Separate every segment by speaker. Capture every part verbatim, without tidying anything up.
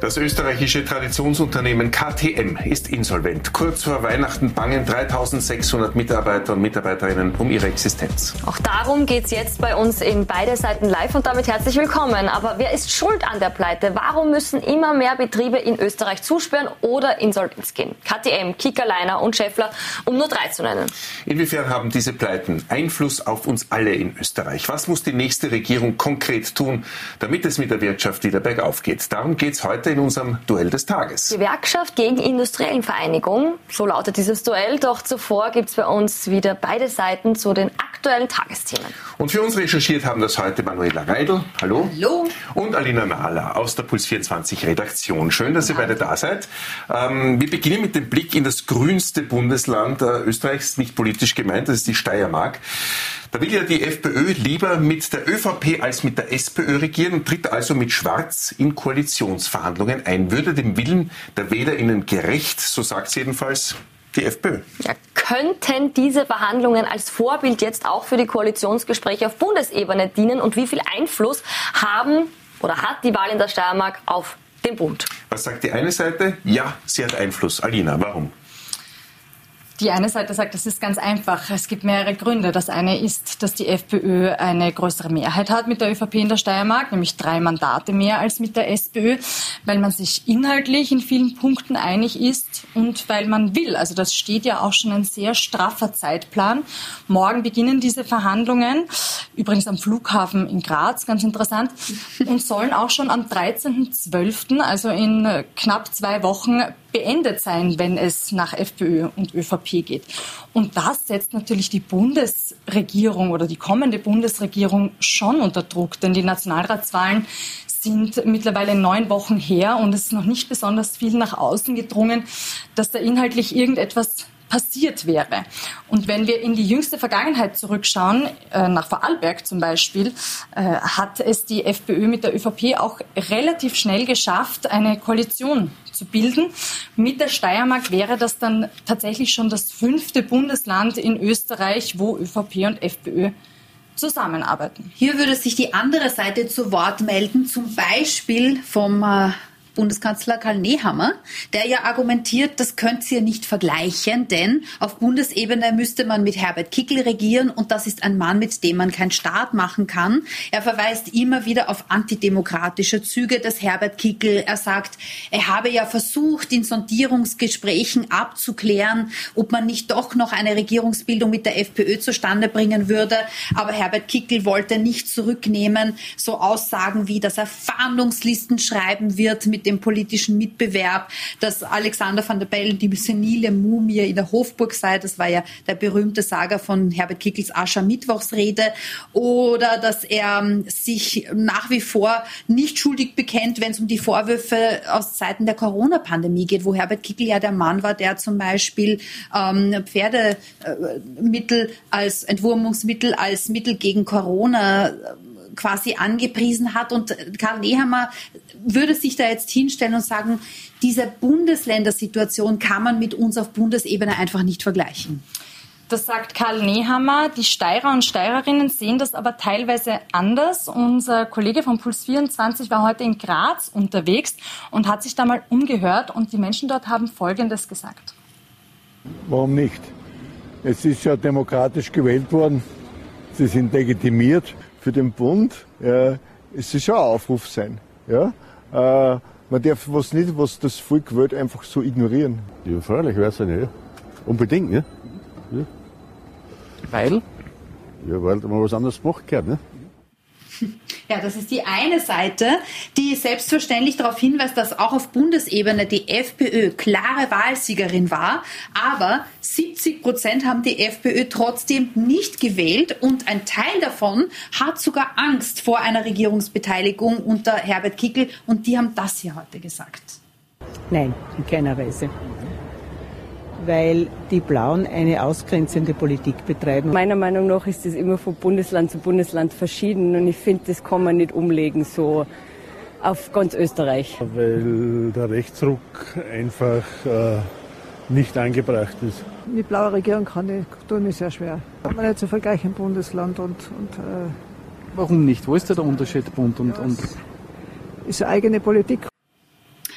Speaker 1: Das österreichische Traditionsunternehmen K T M ist insolvent. Kurz vor Weihnachten bangen dreitausendsechshundert Mitarbeiter und Mitarbeiterinnen um ihre Existenz.
Speaker 2: Auch darum geht es jetzt bei uns in Beide Seiten live und damit herzlich willkommen. Aber wer ist schuld an der Pleite? Warum müssen immer mehr Betriebe in Österreich zusperren oder insolvenz gehen? K T M, Kickerliner und Schaeffler, um nur drei zu nennen.
Speaker 1: Inwiefern haben diese Pleiten Einfluss auf uns alle in Österreich? Was muss die nächste Regierung konkret tun, damit es mit der Wirtschaft wieder bergauf geht? Darum geht es heute in unserem Duell des Tages.
Speaker 2: Gewerkschaft gegen Industriellenvereinigung, so lautet dieses Duell. Doch zuvor gibt es bei uns wieder beide Seiten zu den aktuellen Tagesthemen.
Speaker 1: Und für uns recherchiert haben das heute Manuela Reidl, hallo.
Speaker 2: Hallo.
Speaker 1: Und Alina Mahler aus der Puls vierundzwanzig Redaktion. Schön, dass ihr beide da seid. Ähm, wir beginnen mit dem Blick in das grünste Bundesland äh, Österreichs, nicht politisch gemeint, das ist die Steiermark. Da will ja die FPÖ lieber mit der ÖVP als mit der SPÖ regieren und tritt also mit Schwarz in Koalitionsverhandlungen ein. Würde dem Willen der WählerInnen gerecht, so sagt es jedenfalls die FPÖ.
Speaker 2: Ja, könnten diese Verhandlungen als Vorbild jetzt auch für die Koalitionsgespräche auf Bundesebene dienen und wie viel Einfluss haben oder hat die Wahl in der Steiermark auf den Bund?
Speaker 1: Was sagt die eine Seite? Ja, sie hat Einfluss. Alina, warum?
Speaker 3: Die eine Seite sagt, das ist ganz einfach. Es gibt mehrere Gründe. Das eine ist, dass die FPÖ eine größere Mehrheit hat mit der ÖVP in der Steiermark, nämlich drei Mandate mehr als mit der SPÖ, weil man sich inhaltlich in vielen Punkten einig ist und weil man will. Also das steht ja auch schon ein sehr straffer Zeitplan. Morgen beginnen diese Verhandlungen, übrigens am Flughafen in Graz, ganz interessant, und sollen auch schon am dreizehnten zwölften, also in knapp zwei Wochen, beendet sein, wenn es nach FPÖ und ÖVP geht. Und das setzt natürlich die Bundesregierung oder die kommende Bundesregierung schon unter Druck, denn die Nationalratswahlen sind mittlerweile neun Wochen her und es ist noch nicht besonders viel nach außen gedrungen, dass da inhaltlich irgendetwas passiert wäre. Und wenn wir in die jüngste Vergangenheit zurückschauen, äh, nach Vorarlberg zum Beispiel, äh, hat es die FPÖ mit der ÖVP auch relativ schnell geschafft, eine Koalition zu bilden. Mit der Steiermark wäre das dann tatsächlich schon das fünfte Bundesland in Österreich, wo ÖVP und FPÖ zusammenarbeiten.
Speaker 4: Hier würde sich die andere Seite zu Wort melden, zum Beispiel vom äh Bundeskanzler Karl Nehammer, der ja argumentiert, das könnt ihr nicht vergleichen, denn auf Bundesebene müsste man mit Herbert Kickl regieren und das ist ein Mann, mit dem man keinen Staat machen kann. Er verweist immer wieder auf antidemokratische Züge des Herbert Kickl. Er sagt, er habe ja versucht, in Sondierungsgesprächen abzuklären, ob man nicht doch noch eine Regierungsbildung mit der FPÖ zustande bringen würde. Aber Herbert Kickl wollte nicht zurücknehmen. So Aussagen wie, dass er Fahndungslisten schreiben wird mit dem politischen Mitbewerb, dass Alexander van der Bellen die senile Mumie in der Hofburg sei. Das war ja der berühmte Saga von Herbert Kickls Aschermittwochsrede. Oder dass er sich nach wie vor nicht schuldig bekennt, wenn es um die Vorwürfe aus Zeiten der Corona-Pandemie geht, wo Herbert Kickl ja der Mann war, der zum Beispiel ähm, Pferdemittel als Entwurmungsmittel, als Mittel gegen Corona quasi angepriesen hat. Und Karl Nehammer würde sich da jetzt hinstellen und sagen, diese Bundesländersituation kann man mit uns auf Bundesebene einfach nicht vergleichen.
Speaker 3: Das sagt Karl Nehammer. Die Steirer und Steirerinnen sehen das aber teilweise anders. Unser Kollege von Puls vierundzwanzig war heute in Graz unterwegs und hat sich da mal umgehört. Und die Menschen dort haben Folgendes gesagt.
Speaker 5: Warum nicht? Es ist ja demokratisch gewählt worden. Sie sind legitimiert für den Bund. Ja, es ist schon ein Aufruf sein. Ja? Äh, man darf was nicht, was das Volk will, einfach so ignorieren.
Speaker 6: Ja, freilich, weiß ich nicht. Ja. Unbedingt, ne? Ja.
Speaker 7: Weil?
Speaker 6: Ja, weil man was anderes macht kann, ne?
Speaker 4: Ja, das ist die eine Seite, die selbstverständlich darauf hinweist, dass auch auf Bundesebene die FPÖ klare Wahlsiegerin war. Aber siebzig Prozent haben die FPÖ trotzdem nicht gewählt und ein Teil davon hat sogar Angst vor einer Regierungsbeteiligung unter Herbert Kickl und die haben das hier heute gesagt.
Speaker 8: Nein, in keiner Weise. Weil die Blauen eine ausgrenzende Politik betreiben.
Speaker 9: Meiner Meinung nach ist das immer von Bundesland zu Bundesland verschieden und ich finde, das kann man nicht umlegen so auf ganz Österreich.
Speaker 10: Weil der Rechtsruck einfach äh, nicht angebracht ist.
Speaker 11: Die blaue Regierung kann ich, tue mir sehr schwer. Kann man nicht so vergleichen, Bundesland und... und äh,
Speaker 7: Warum nicht? Wo ist da der Unterschied, Bund und... und
Speaker 11: ist eine eigene Politik.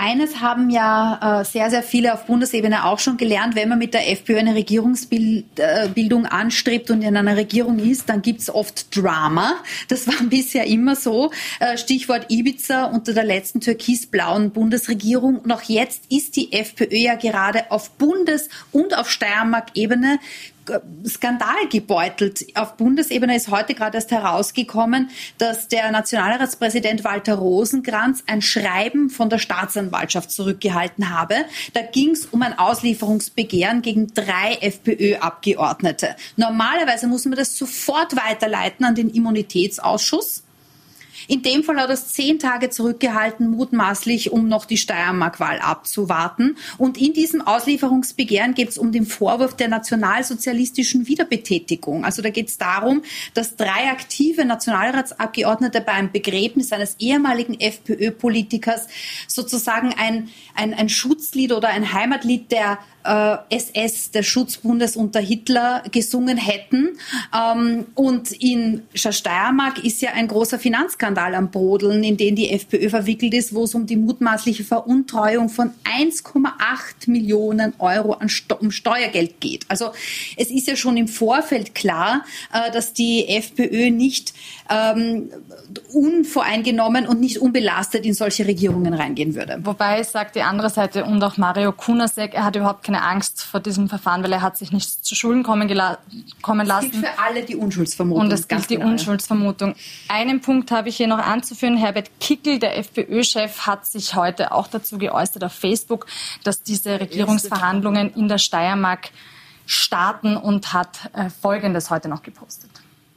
Speaker 4: eines haben ja äh, sehr, sehr viele auf Bundesebene auch schon gelernt, wenn man mit der FPÖ eine Regierungsbildung äh, anstrebt und in einer Regierung ist, dann gibt's oft Drama. Das war bisher immer so. Äh, Stichwort Ibiza unter der letzten türkisblauen Bundesregierung. Und auch jetzt ist die FPÖ ja gerade auf Bundes- und auf Steiermark-Ebene Skandal gebeutelt. Auf Bundesebene ist heute gerade erst herausgekommen, dass der Nationalratspräsident Walter Rosenkranz ein Schreiben von der Staatsanwaltschaft zurückgehalten habe. Da ging es um ein Auslieferungsbegehren gegen drei FPÖ-Abgeordnete. Normalerweise muss man das sofort weiterleiten an den Immunitätsausschuss. In dem Fall hat er es zehn Tage zurückgehalten, mutmaßlich, um noch die Steiermark-Wahl abzuwarten. Und in diesem Auslieferungsbegehren geht es um den Vorwurf der nationalsozialistischen Wiederbetätigung. Also da geht es darum, dass drei aktive Nationalratsabgeordnete bei einem Begräbnis eines ehemaligen FPÖ-Politikers sozusagen ein, ein, ein Schutzlied oder ein Heimatlied der S S, des Schutzbundes unter Hitler, gesungen hätten. Und in Steiermark ist ja ein großer Finanzskandal am Brodeln, in den die FPÖ verwickelt ist, wo es um die mutmaßliche Veruntreuung von eins Komma acht Millionen Euro an Sto- um Steuergeld geht. Also es ist ja schon im Vorfeld klar, dass die FPÖ nicht ähm, unvoreingenommen und nicht unbelastet in solche Regierungen reingehen würde.
Speaker 3: Wobei, sagt die andere Seite und auch Mario Kunasek, er hat überhaupt keine Angst vor diesem Verfahren, weil er hat sich nicht zu Schulden kommen, gela- kommen lassen.
Speaker 4: Es gilt für alle die Unschuldsvermutung.
Speaker 3: Und es gilt die
Speaker 4: genau.
Speaker 3: Unschuldsvermutung. Einen Punkt habe ich hier noch anzuführen. Herbert Kickl, der FPÖ-Chef, hat sich heute auch dazu geäußert auf Facebook, dass diese Regierungsverhandlungen in der Steiermark starten und hat äh, Folgendes heute noch gepostet.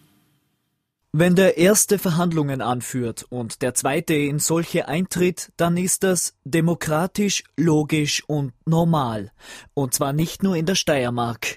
Speaker 7: Wenn der Erste Verhandlungen anführt und der Zweite in solche eintritt, dann ist das demokratisch, logisch und normal. Und zwar nicht nur in der Steiermark.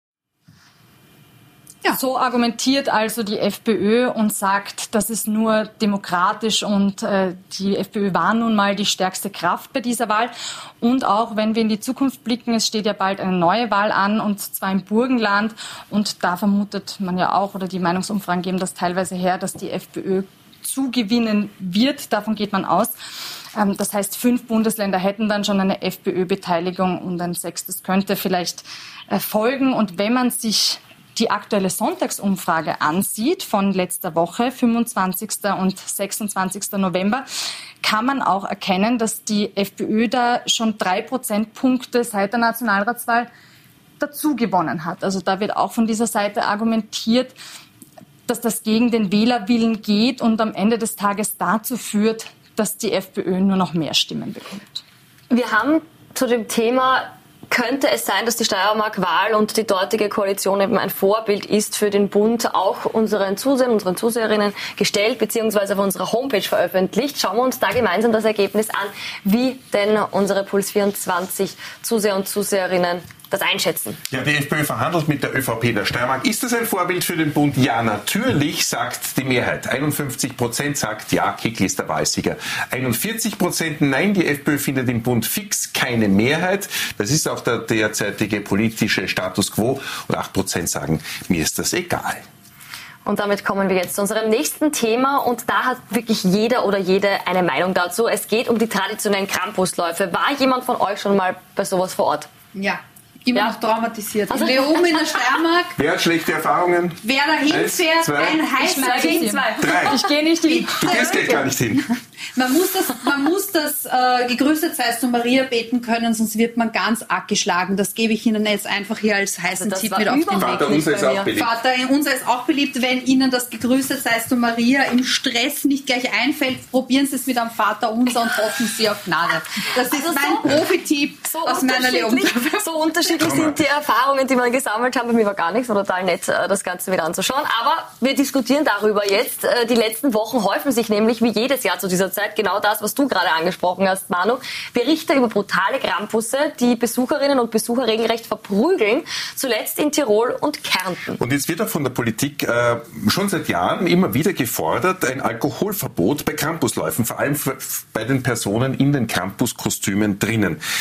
Speaker 3: Ja. So argumentiert also die FPÖ und sagt, das ist nur demokratisch und äh, die FPÖ war nun mal die stärkste Kraft bei dieser Wahl. Und auch wenn wir in die Zukunft blicken, es steht ja bald eine neue Wahl an und zwar im Burgenland und da vermutet man ja auch, oder die Meinungsumfragen geben das teilweise her, dass die FPÖ zugewinnen wird, davon geht man aus. Ähm, das heißt, fünf Bundesländer hätten dann schon eine FPÖ-Beteiligung und ein sechstes könnte vielleicht äh, folgen. Und wenn man sich die aktuelle Sonntagsumfrage ansieht von letzter Woche, fünfundzwanzigsten und sechsundzwanzigsten November, kann man auch erkennen, dass die FPÖ da schon drei Prozentpunkte seit der Nationalratswahl dazu gewonnen hat. Also da wird auch von dieser Seite argumentiert, dass das gegen den Wählerwillen geht und am Ende des Tages dazu führt, dass die FPÖ nur noch mehr Stimmen bekommt.
Speaker 2: Wir haben zu dem Thema, könnte es sein, dass die Steiermark-Wahl und die dortige Koalition eben ein Vorbild ist für den Bund, auch unseren Zusehern, unseren Zuseherinnen gestellt bzw. auf unserer Homepage veröffentlicht. Schauen wir uns da gemeinsam das Ergebnis an, wie denn unsere Puls vierundzwanzig Zuseher und Zuseherinnen das einschätzen.
Speaker 1: Ja, die FPÖ verhandelt mit der ÖVP in der Steiermark. Ist das ein Vorbild für den Bund? Ja, natürlich, sagt die Mehrheit. einundfünfzig Prozent sagt, ja, Kickl ist der Wahlsieger. einundvierzig Prozent nein, die FPÖ findet im Bund fix keine Mehrheit. Das ist auch der derzeitige politische Status quo. Und acht Prozent sagen, mir ist das egal.
Speaker 2: Und damit kommen wir jetzt zu unserem nächsten Thema und da hat wirklich jeder oder jede eine Meinung dazu. Es geht um die traditionellen Krampusläufe. War jemand von euch schon mal bei sowas vor Ort?
Speaker 4: Ja. Immer
Speaker 2: ja.
Speaker 4: noch traumatisiert. Also wir oben in der Steiermark.
Speaker 1: Wer hat schlechte Erfahrungen?
Speaker 4: Wer da hinfährt, ein heißer Kind.
Speaker 1: Drei.
Speaker 3: Ich gehe nicht hin.
Speaker 1: Du gehst gleich gar nicht hin.
Speaker 4: Man muss das, man muss das äh, gegrüßet seist du Maria beten können, sonst wird man ganz arg geschlagen. Das gebe ich Ihnen jetzt einfach hier als heißen
Speaker 2: also
Speaker 4: Tipp mit auf den Weg.
Speaker 1: Vater unser ist auch beliebt.
Speaker 4: Vater unser ist auch beliebt. Wenn Ihnen das gegrüßet seist du Maria im Stress nicht gleich einfällt, probieren Sie es mit einem Vater unser und hoffen Sie auf Gnade. Das ist
Speaker 2: also
Speaker 4: mein
Speaker 2: so,
Speaker 4: Profi-Tipp
Speaker 2: so
Speaker 4: aus meiner Leon.
Speaker 2: So unterschiedlich sind die Erfahrungen, die wir gesammelt haben. Bei mir war gar nichts, war total nett, das Ganze wieder anzuschauen. Aber wir diskutieren darüber jetzt. Die letzten Wochen häufen sich nämlich wie jedes Jahr zu dieser Zeit genau das, was du gerade angesprochen hast, Manu. Berichte über brutale Krampusse, die Besucherinnen und Besucher regelrecht verprügeln, zuletzt in Tirol und Kärnten.
Speaker 1: Und jetzt wird auch von der Politik äh, schon seit Jahren immer wieder gefordert, ein Alkoholverbot bei Krampusläufen, vor allem bei den Personen in den Krampuskostümen drinnen.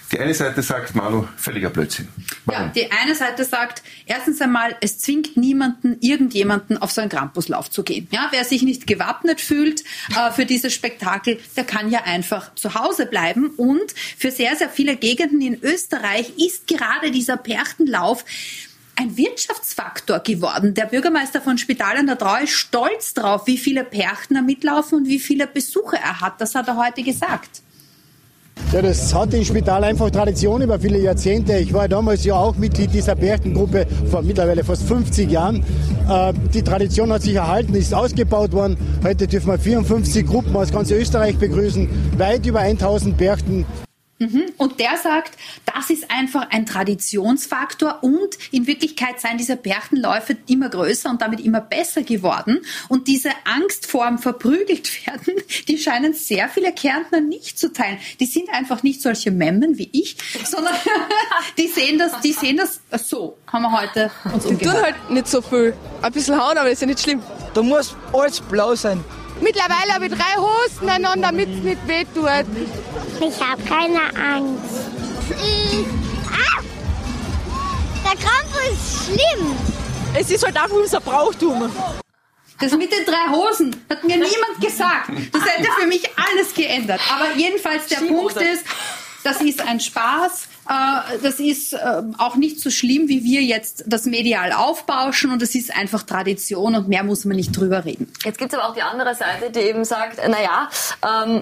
Speaker 1: Die eine Seite sagt, Manu, völliger Blödsinn.
Speaker 4: Warum? Ja, die eine Seite sagt, erstens einmal, es zwingt niemanden, irgendjemanden auf so einen Krampuslauf zu gehen. Ja, wer sich nicht gewappnet fühlt äh, für dieses Spektakel, der kann ja einfach zu Hause bleiben. Und für sehr, sehr viele Gegenden in Österreich ist gerade dieser Perchtenlauf ein Wirtschaftsfaktor geworden. Der Bürgermeister von Spital an der Drau ist stolz drauf, wie viele Perchtner mitlaufen und wie viele Besucher er hat. Das hat er heute gesagt.
Speaker 12: Ja, das hat im Spital einfach Tradition über viele Jahrzehnte. Ich war damals ja auch Mitglied dieser Perchtengruppe vor mittlerweile fast fünfzig Jahren. Äh, die Tradition hat sich erhalten, ist ausgebaut worden. Heute dürfen wir vierundfünfzig Gruppen aus ganz Österreich begrüßen, weit über tausend Perchten.
Speaker 4: Und der sagt, das ist einfach ein Traditionsfaktor und in Wirklichkeit seien diese Perchtenläufe immer größer und damit immer besser geworden. Und diese Angst vorm verprügelt werden, die scheinen sehr viele Kärntner nicht zu teilen. Die sind einfach nicht solche Memmen wie ich, sondern die sehen das, die sehen das so. Haben wir heute uns umgehört.
Speaker 13: Die tun halt nicht so viel. Ein bisschen hauen, aber das ist ja nicht schlimm.
Speaker 14: Da muss alles blau sein.
Speaker 13: Mittlerweile habe ich drei Hosen an, damit es nicht wehtut.
Speaker 15: Ich habe keine Angst. Ich, ah, der Krampus ist schlimm.
Speaker 13: Es ist halt einfach unser Brauchtum.
Speaker 4: Das mit den drei Hosen hat mir niemand gesagt. Das hätte für mich alles geändert. Aber jedenfalls der Punkt ist, das ist ein Spaß. Das ist auch nicht so schlimm, wie wir jetzt das medial aufbauschen und es ist einfach Tradition und mehr muss man nicht drüber reden.
Speaker 2: Jetzt gibt es aber auch die andere Seite, die eben sagt, naja, ähm,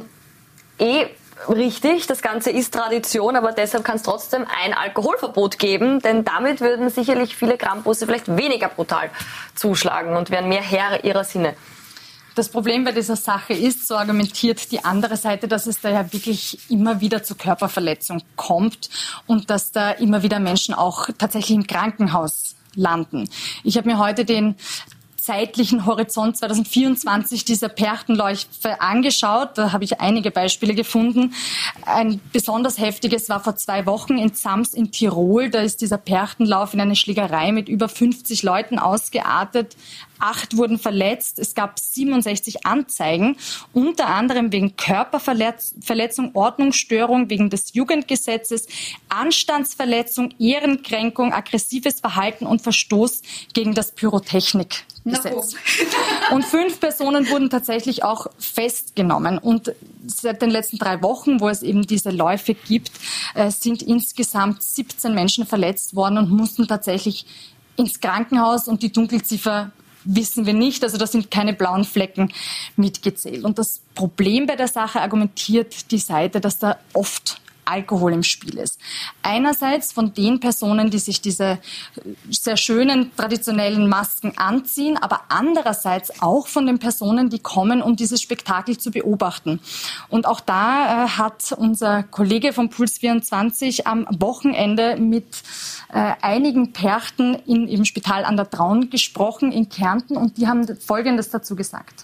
Speaker 2: eh richtig, das Ganze ist Tradition, aber deshalb kann es trotzdem ein Alkoholverbot geben, denn damit würden sicherlich viele Krampusse vielleicht weniger brutal zuschlagen und wären mehr Herr ihrer Sinne.
Speaker 3: Das Problem bei dieser Sache ist, so argumentiert die andere Seite, dass es da ja wirklich immer wieder zu Körperverletzung kommt und dass da immer wieder Menschen auch tatsächlich im Krankenhaus landen. Ich habe mir heute den zeitlichen Horizont zwanzig vierundzwanzig dieser Perchtenläufe angeschaut. Da habe ich einige Beispiele gefunden. Ein besonders heftiges war vor zwei Wochen in Zams in Tirol. Da ist dieser Perchtenlauf in eine Schlägerei mit über fünfzig Leuten ausgeartet. Acht wurden verletzt. Es gab siebenundsechzig Anzeigen, unter anderem wegen Körperverletzung, Ordnungsstörung wegen des Jugendgesetzes, Anstandsverletzung, Ehrenkränkung, aggressives Verhalten und Verstoß gegen das Pyrotechnikgesetz. No. Und fünf Personen wurden tatsächlich auch festgenommen. Und seit den letzten drei Wochen, wo es eben diese Läufe gibt, sind insgesamt siebzehn Menschen verletzt worden und mussten tatsächlich ins Krankenhaus und die Dunkelziffer wissen wir nicht, also da sind keine blauen Flecken mitgezählt. Und das Problem bei der Sache argumentiert die Seite, dass da oft Alkohol im Spiel ist. Einerseits von den Personen, die sich diese sehr schönen traditionellen Masken anziehen, aber andererseits auch von den Personen, die kommen, um dieses Spektakel zu beobachten. Und auch da äh, hat unser Kollege von Puls vierundzwanzig am Wochenende mit äh, einigen Perchten in, im Spital an der Traun gesprochen in Kärnten und die haben Folgendes dazu gesagt.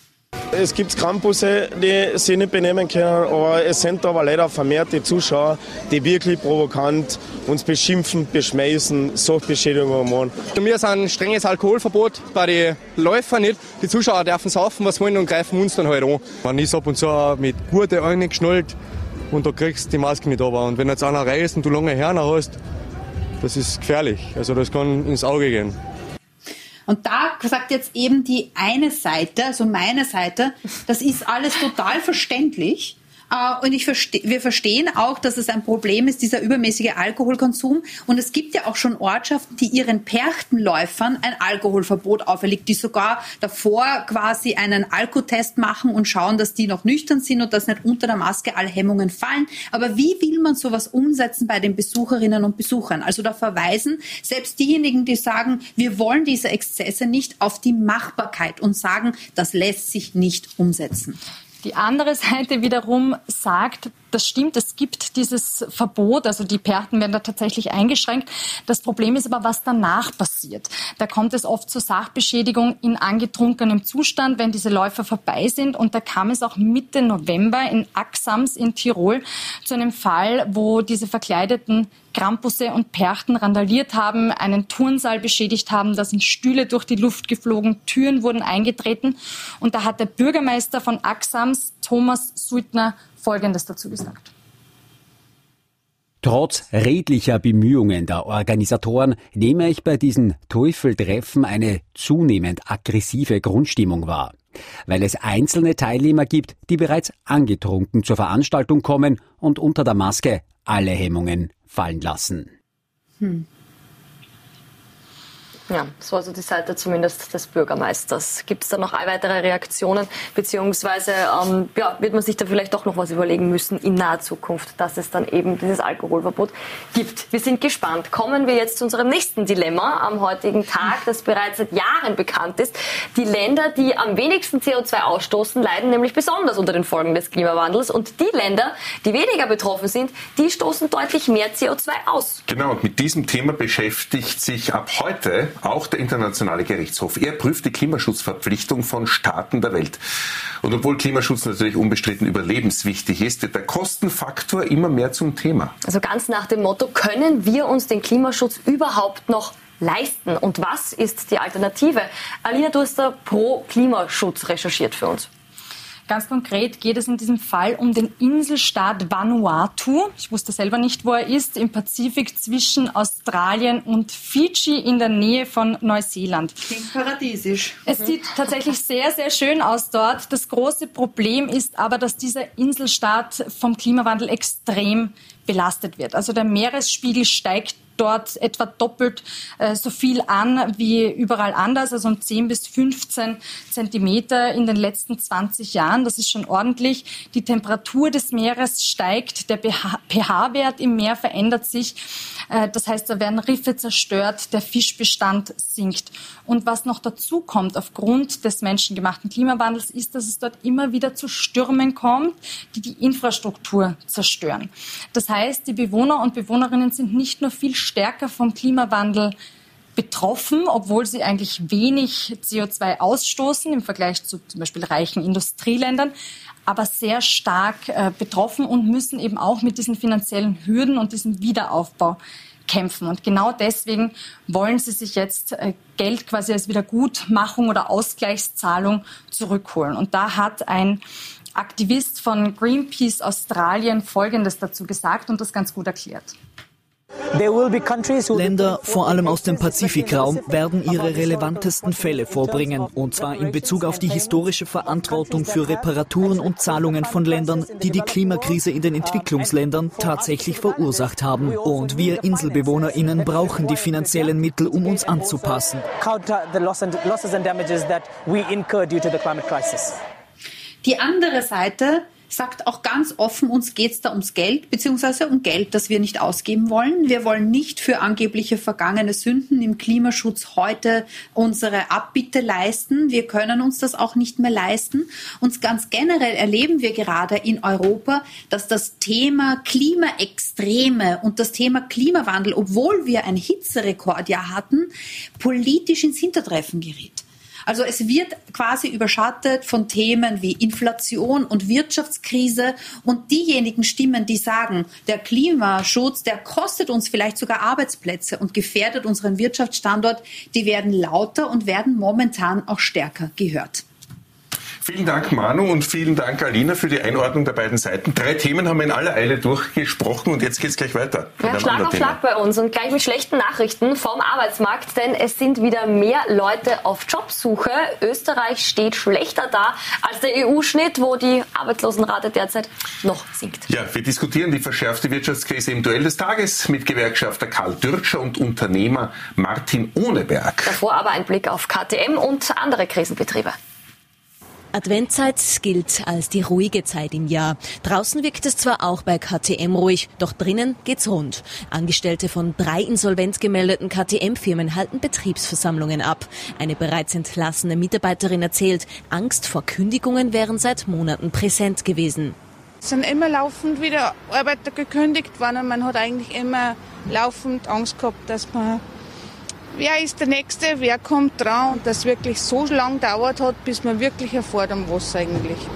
Speaker 16: Es gibt Krampusse, die sich nicht benehmen können, aber es sind aber leider vermehrte Zuschauer, die wirklich provokant uns beschimpfen, beschmeißen, Sachbeschädigungen machen.
Speaker 17: Wir sind ein strenges Alkoholverbot bei den Läufern nicht. Die Zuschauer dürfen saufen, was wollen und greifen uns dann halt an. Man ist ab und zu mit Gurte eingeschnallt und da kriegst du die Maske nicht runter. Und wenn jetzt einer reist und du lange Hörner hast, das ist gefährlich. Also das kann ins Auge gehen.
Speaker 4: Und da sagt jetzt eben die eine Seite, also meine Seite, das ist alles total verständlich. Und ich verste- wir verstehen auch, dass es ein Problem ist, dieser übermäßige Alkoholkonsum. Und es gibt ja auch schon Ortschaften, die ihren Perchtenläufern ein Alkoholverbot auferlegt, die sogar davor quasi einen Alkotest machen und schauen, dass die noch nüchtern sind und dass nicht unter der Maske alle Hemmungen fallen. Aber wie will man sowas umsetzen bei den Besucherinnen und Besuchern? Also da verweisen selbst diejenigen, die sagen, wir wollen diese Exzesse nicht, auf die Machbarkeit und sagen, das lässt sich nicht umsetzen.
Speaker 3: Die andere Seite wiederum sagt, das stimmt, es gibt dieses Verbot, also die Perchten werden da tatsächlich eingeschränkt. Das Problem ist aber, was danach passiert. Da kommt es oft zur Sachbeschädigung in angetrunkenem Zustand, wenn diese Läufer vorbei sind. Und da kam es auch Mitte November in Axams in Tirol zu einem Fall, wo diese verkleideten Krampusse und Perchten randaliert haben, einen Turnsaal beschädigt haben, da sind Stühle durch die Luft geflogen, Türen wurden eingetreten. Und da hat der Bürgermeister von Axams, Thomas Suitner, Folgendes dazu gesagt.
Speaker 18: Trotz redlicher Bemühungen der Organisatoren nehme ich bei diesen Teufeltreffen eine zunehmend aggressive Grundstimmung wahr, weil es einzelne Teilnehmer gibt, die bereits angetrunken zur Veranstaltung kommen und unter der Maske alle Hemmungen fallen lassen.
Speaker 2: Hm. Ja, so also die Seite zumindest des Bürgermeisters. Gibt es da noch weitere Reaktionen, beziehungsweise ähm, ja, wird man sich da vielleicht doch noch was überlegen müssen in naher Zukunft, dass es dann eben dieses Alkoholverbot gibt. Wir sind gespannt. Kommen wir jetzt zu unserem nächsten Dilemma am heutigen Tag, das bereits seit Jahren bekannt ist. Die Länder, die am wenigsten C O zwei ausstoßen, leiden nämlich besonders unter den Folgen des Klimawandels. Und die Länder, die weniger betroffen sind, die stoßen deutlich mehr C O zwei aus.
Speaker 1: Genau, und mit diesem Thema beschäftigt sich ab heute auch der Internationale Gerichtshof. Er prüft die Klimaschutzverpflichtung von Staaten der Welt. Und obwohl Klimaschutz natürlich unbestritten überlebenswichtig ist, wird der Kostenfaktor immer mehr zum Thema.
Speaker 2: Also ganz nach dem Motto, können wir uns den Klimaschutz überhaupt noch leisten? Und was ist die Alternative? Alina, du hast da pro Klimaschutz recherchiert für uns.
Speaker 3: Ganz konkret geht es in diesem Fall um den Inselstaat Vanuatu. Ich wusste selber nicht, wo er ist, im Pazifik zwischen Australien und Fidschi in der Nähe von Neuseeland.
Speaker 4: Klingt paradiesisch.
Speaker 3: Es mhm. sieht tatsächlich sehr, sehr schön aus dort. Das große Problem ist aber, dass dieser Inselstaat vom Klimawandel extrem belastet wird. Also der Meeresspiegel steigt dort etwa doppelt äh, so viel an wie überall anders, also um zehn bis fünfzehn Zentimeter in den letzten zwanzig Jahren. Das ist schon ordentlich. Die Temperatur des Meeres steigt, der pH-Wert im Meer verändert sich. Äh, das heißt, da werden Riffe zerstört, der Fischbestand sinkt. Und was noch dazu kommt aufgrund des menschengemachten Klimawandels ist, dass es dort immer wieder zu Stürmen kommt, die die Infrastruktur zerstören. Das heißt, die Bewohner und Bewohnerinnen sind nicht nur viel stärker vom Klimawandel betroffen, obwohl sie eigentlich wenig C O zwei ausstoßen im Vergleich zu zum Beispiel reichen Industrieländern, aber sehr stark äh, betroffen und müssen eben auch mit diesen finanziellen Hürden und diesem Wiederaufbau kämpfen. Und genau deswegen wollen sie sich jetzt äh, Geld quasi als Wiedergutmachung oder Ausgleichszahlung zurückholen. Und da hat ein Aktivist von Greenpeace Australien Folgendes dazu gesagt und das ganz gut erklärt.
Speaker 7: Länder, vor allem aus dem Pazifikraum, werden ihre relevantesten Fälle vorbringen, und zwar in Bezug auf die historische Verantwortung für Reparaturen und Zahlungen von Ländern, die die Klimakrise in den Entwicklungsländern tatsächlich verursacht haben. Und wir InselbewohnerInnen brauchen die finanziellen Mittel, um uns anzupassen.
Speaker 4: Die andere Seite sagt auch ganz offen, uns geht es da ums Geld, beziehungsweise um Geld, das wir nicht ausgeben wollen. Wir wollen nicht für angebliche vergangene Sünden im Klimaschutz heute unsere Abbitte leisten. Wir können uns das auch nicht mehr leisten. Und ganz generell erleben wir gerade in Europa, dass das Thema Klimaextreme und das Thema Klimawandel, obwohl wir ein Hitzerekordjahr hatten, politisch ins Hintertreffen gerät. Also es wird quasi überschattet von Themen wie Inflation und Wirtschaftskrise, und diejenigen Stimmen, die sagen, der Klimaschutz, der kostet uns vielleicht sogar Arbeitsplätze und gefährdet unseren Wirtschaftsstandort, die werden lauter und werden momentan auch stärker gehört.
Speaker 1: Vielen Dank, Manu, und vielen Dank, Alina, für die Einordnung der beiden Seiten. Drei Themen haben wir in aller Eile durchgesprochen und jetzt geht es gleich weiter.
Speaker 2: Ja, Schlag auf Schlag bei uns und gleich mit schlechten Nachrichten vom Arbeitsmarkt, denn es sind wieder mehr Leute auf Jobsuche. Österreich steht schlechter da als der E U-Schnitt, wo die Arbeitslosenrate derzeit noch sinkt.
Speaker 1: Ja, wir diskutieren die verschärfte Wirtschaftskrise im Duell des Tages mit Gewerkschafter Karl Dürtscher und Unternehmer Martin Ohneberg.
Speaker 2: Davor aber ein Blick auf K T M und andere Krisenbetriebe.
Speaker 19: Adventzeit gilt als die ruhige Zeit im Jahr. Draußen wirkt es zwar auch bei K T M ruhig, doch drinnen geht's rund. Angestellte von drei insolvent gemeldeten K T M-Firmen halten Betriebsversammlungen ab. Eine bereits entlassene Mitarbeiterin erzählt, Angst vor Kündigungen wären seit Monaten präsent gewesen.
Speaker 13: Es sind immer laufend wieder Arbeiter gekündigt worden und man hat eigentlich immer laufend Angst gehabt, dass man wer ist der Nächste, wer kommt dran, und das wirklich so lange dauert hat, bis man wirklich erfährt, um was es eigentlich geht.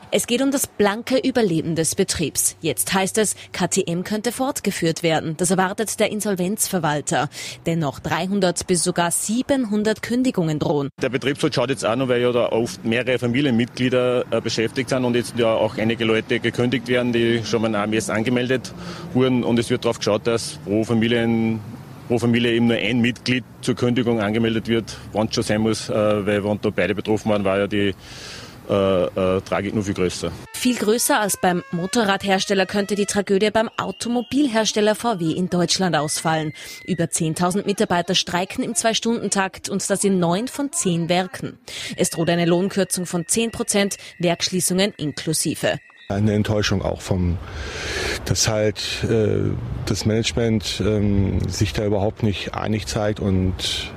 Speaker 19: Es geht um das blanke Überleben des Betriebs. Jetzt heißt es, K T M könnte fortgeführt werden. Das erwartet der Insolvenzverwalter. Dennoch dreihundert bis sogar siebenhundert Kündigungen drohen.
Speaker 16: Der Betriebsrat schaut jetzt auch noch, weil ja da oft mehrere Familienmitglieder äh, beschäftigt sind und jetzt ja auch einige Leute gekündigt werden, die schon mal am erst angemeldet wurden. Und es wird darauf geschaut, dass pro Familien pro Familie eben nur ein Mitglied zur Kündigung angemeldet wird, wenn es schon sein muss, äh, weil wenn da beide betroffen waren, war ja die Äh, äh, Tragik nur viel größer.
Speaker 19: Viel größer als beim Motorradhersteller könnte die Tragödie beim Automobilhersteller V W in Deutschland ausfallen. Über zehntausend Mitarbeiter streiken im Zwei-Stunden-Takt und das in neun von zehn Werken. Es droht eine Lohnkürzung von zehn Prozent, Werkschließungen inklusive.
Speaker 20: Eine Enttäuschung auch vom, dass halt äh, das Management ähm, sich da überhaupt nicht einig zeigt und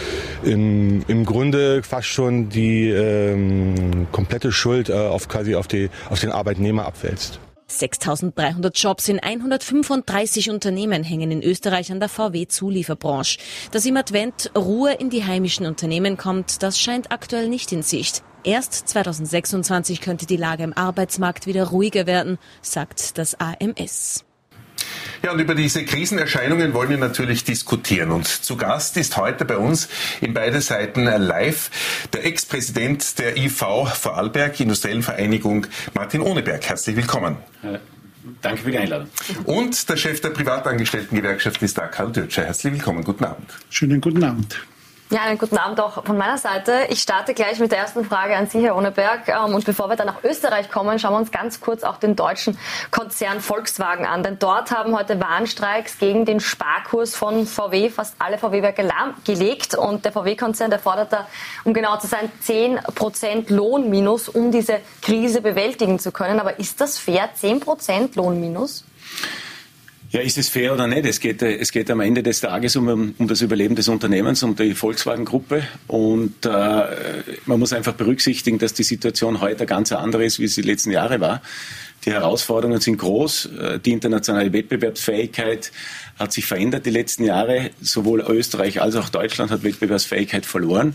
Speaker 20: im, im Grunde fast schon die ähm, komplette Schuld äh, auf quasi auf die auf den Arbeitnehmer abwälzt.
Speaker 19: sechstausenddreihundert Jobs in hundertfünfunddreißig Unternehmen hängen in Österreich an der V W-Zulieferbranche. Dass im Advent Ruhe in die heimischen Unternehmen kommt, das scheint aktuell nicht in Sicht. Erst zweitausendsechsundzwanzig könnte die Lage im Arbeitsmarkt wieder ruhiger werden, sagt das A M S.
Speaker 1: Ja, und über diese Krisenerscheinungen wollen wir natürlich diskutieren. Und zu Gast ist heute bei uns in beide Seiten live der Ex-Präsident der I V Vorarlberg, Industriellen Vereinigung, Martin Ohneberg. Herzlich willkommen.
Speaker 21: Ja, danke für die Einladung.
Speaker 1: Und der Chef der Privatangestelltengewerkschaft ist da, Karl Dötscher. Herzlich willkommen. Guten Abend.
Speaker 22: Schönen guten Abend.
Speaker 2: Ja, einen guten Abend auch von meiner Seite. Ich starte gleich mit der ersten Frage an Sie, Herr Ohneberg. Und bevor wir dann nach Österreich kommen, schauen wir uns ganz kurz auch den deutschen Konzern Volkswagen an. Denn dort haben heute Warnstreiks gegen den Sparkurs von V W fast alle V W-Werke lahmgelegt. Und der V W-Konzern, der fordert da, um genau zu sein, zehn Prozent Lohnminus, um diese Krise bewältigen zu können. Aber ist das fair, zehn Prozent Lohnminus?
Speaker 21: Ja, ist es fair oder nicht? Es geht, es geht am Ende des Tages um, um das Überleben des Unternehmens, um die Volkswagen-Gruppe. Und äh, man muss einfach berücksichtigen, dass die Situation heute ganz andere ist, wie es die letzten Jahre war. Die Herausforderungen sind groß. Die internationale Wettbewerbsfähigkeit hat sich verändert die letzten Jahre. Sowohl Österreich als auch Deutschland hat Wettbewerbsfähigkeit verloren.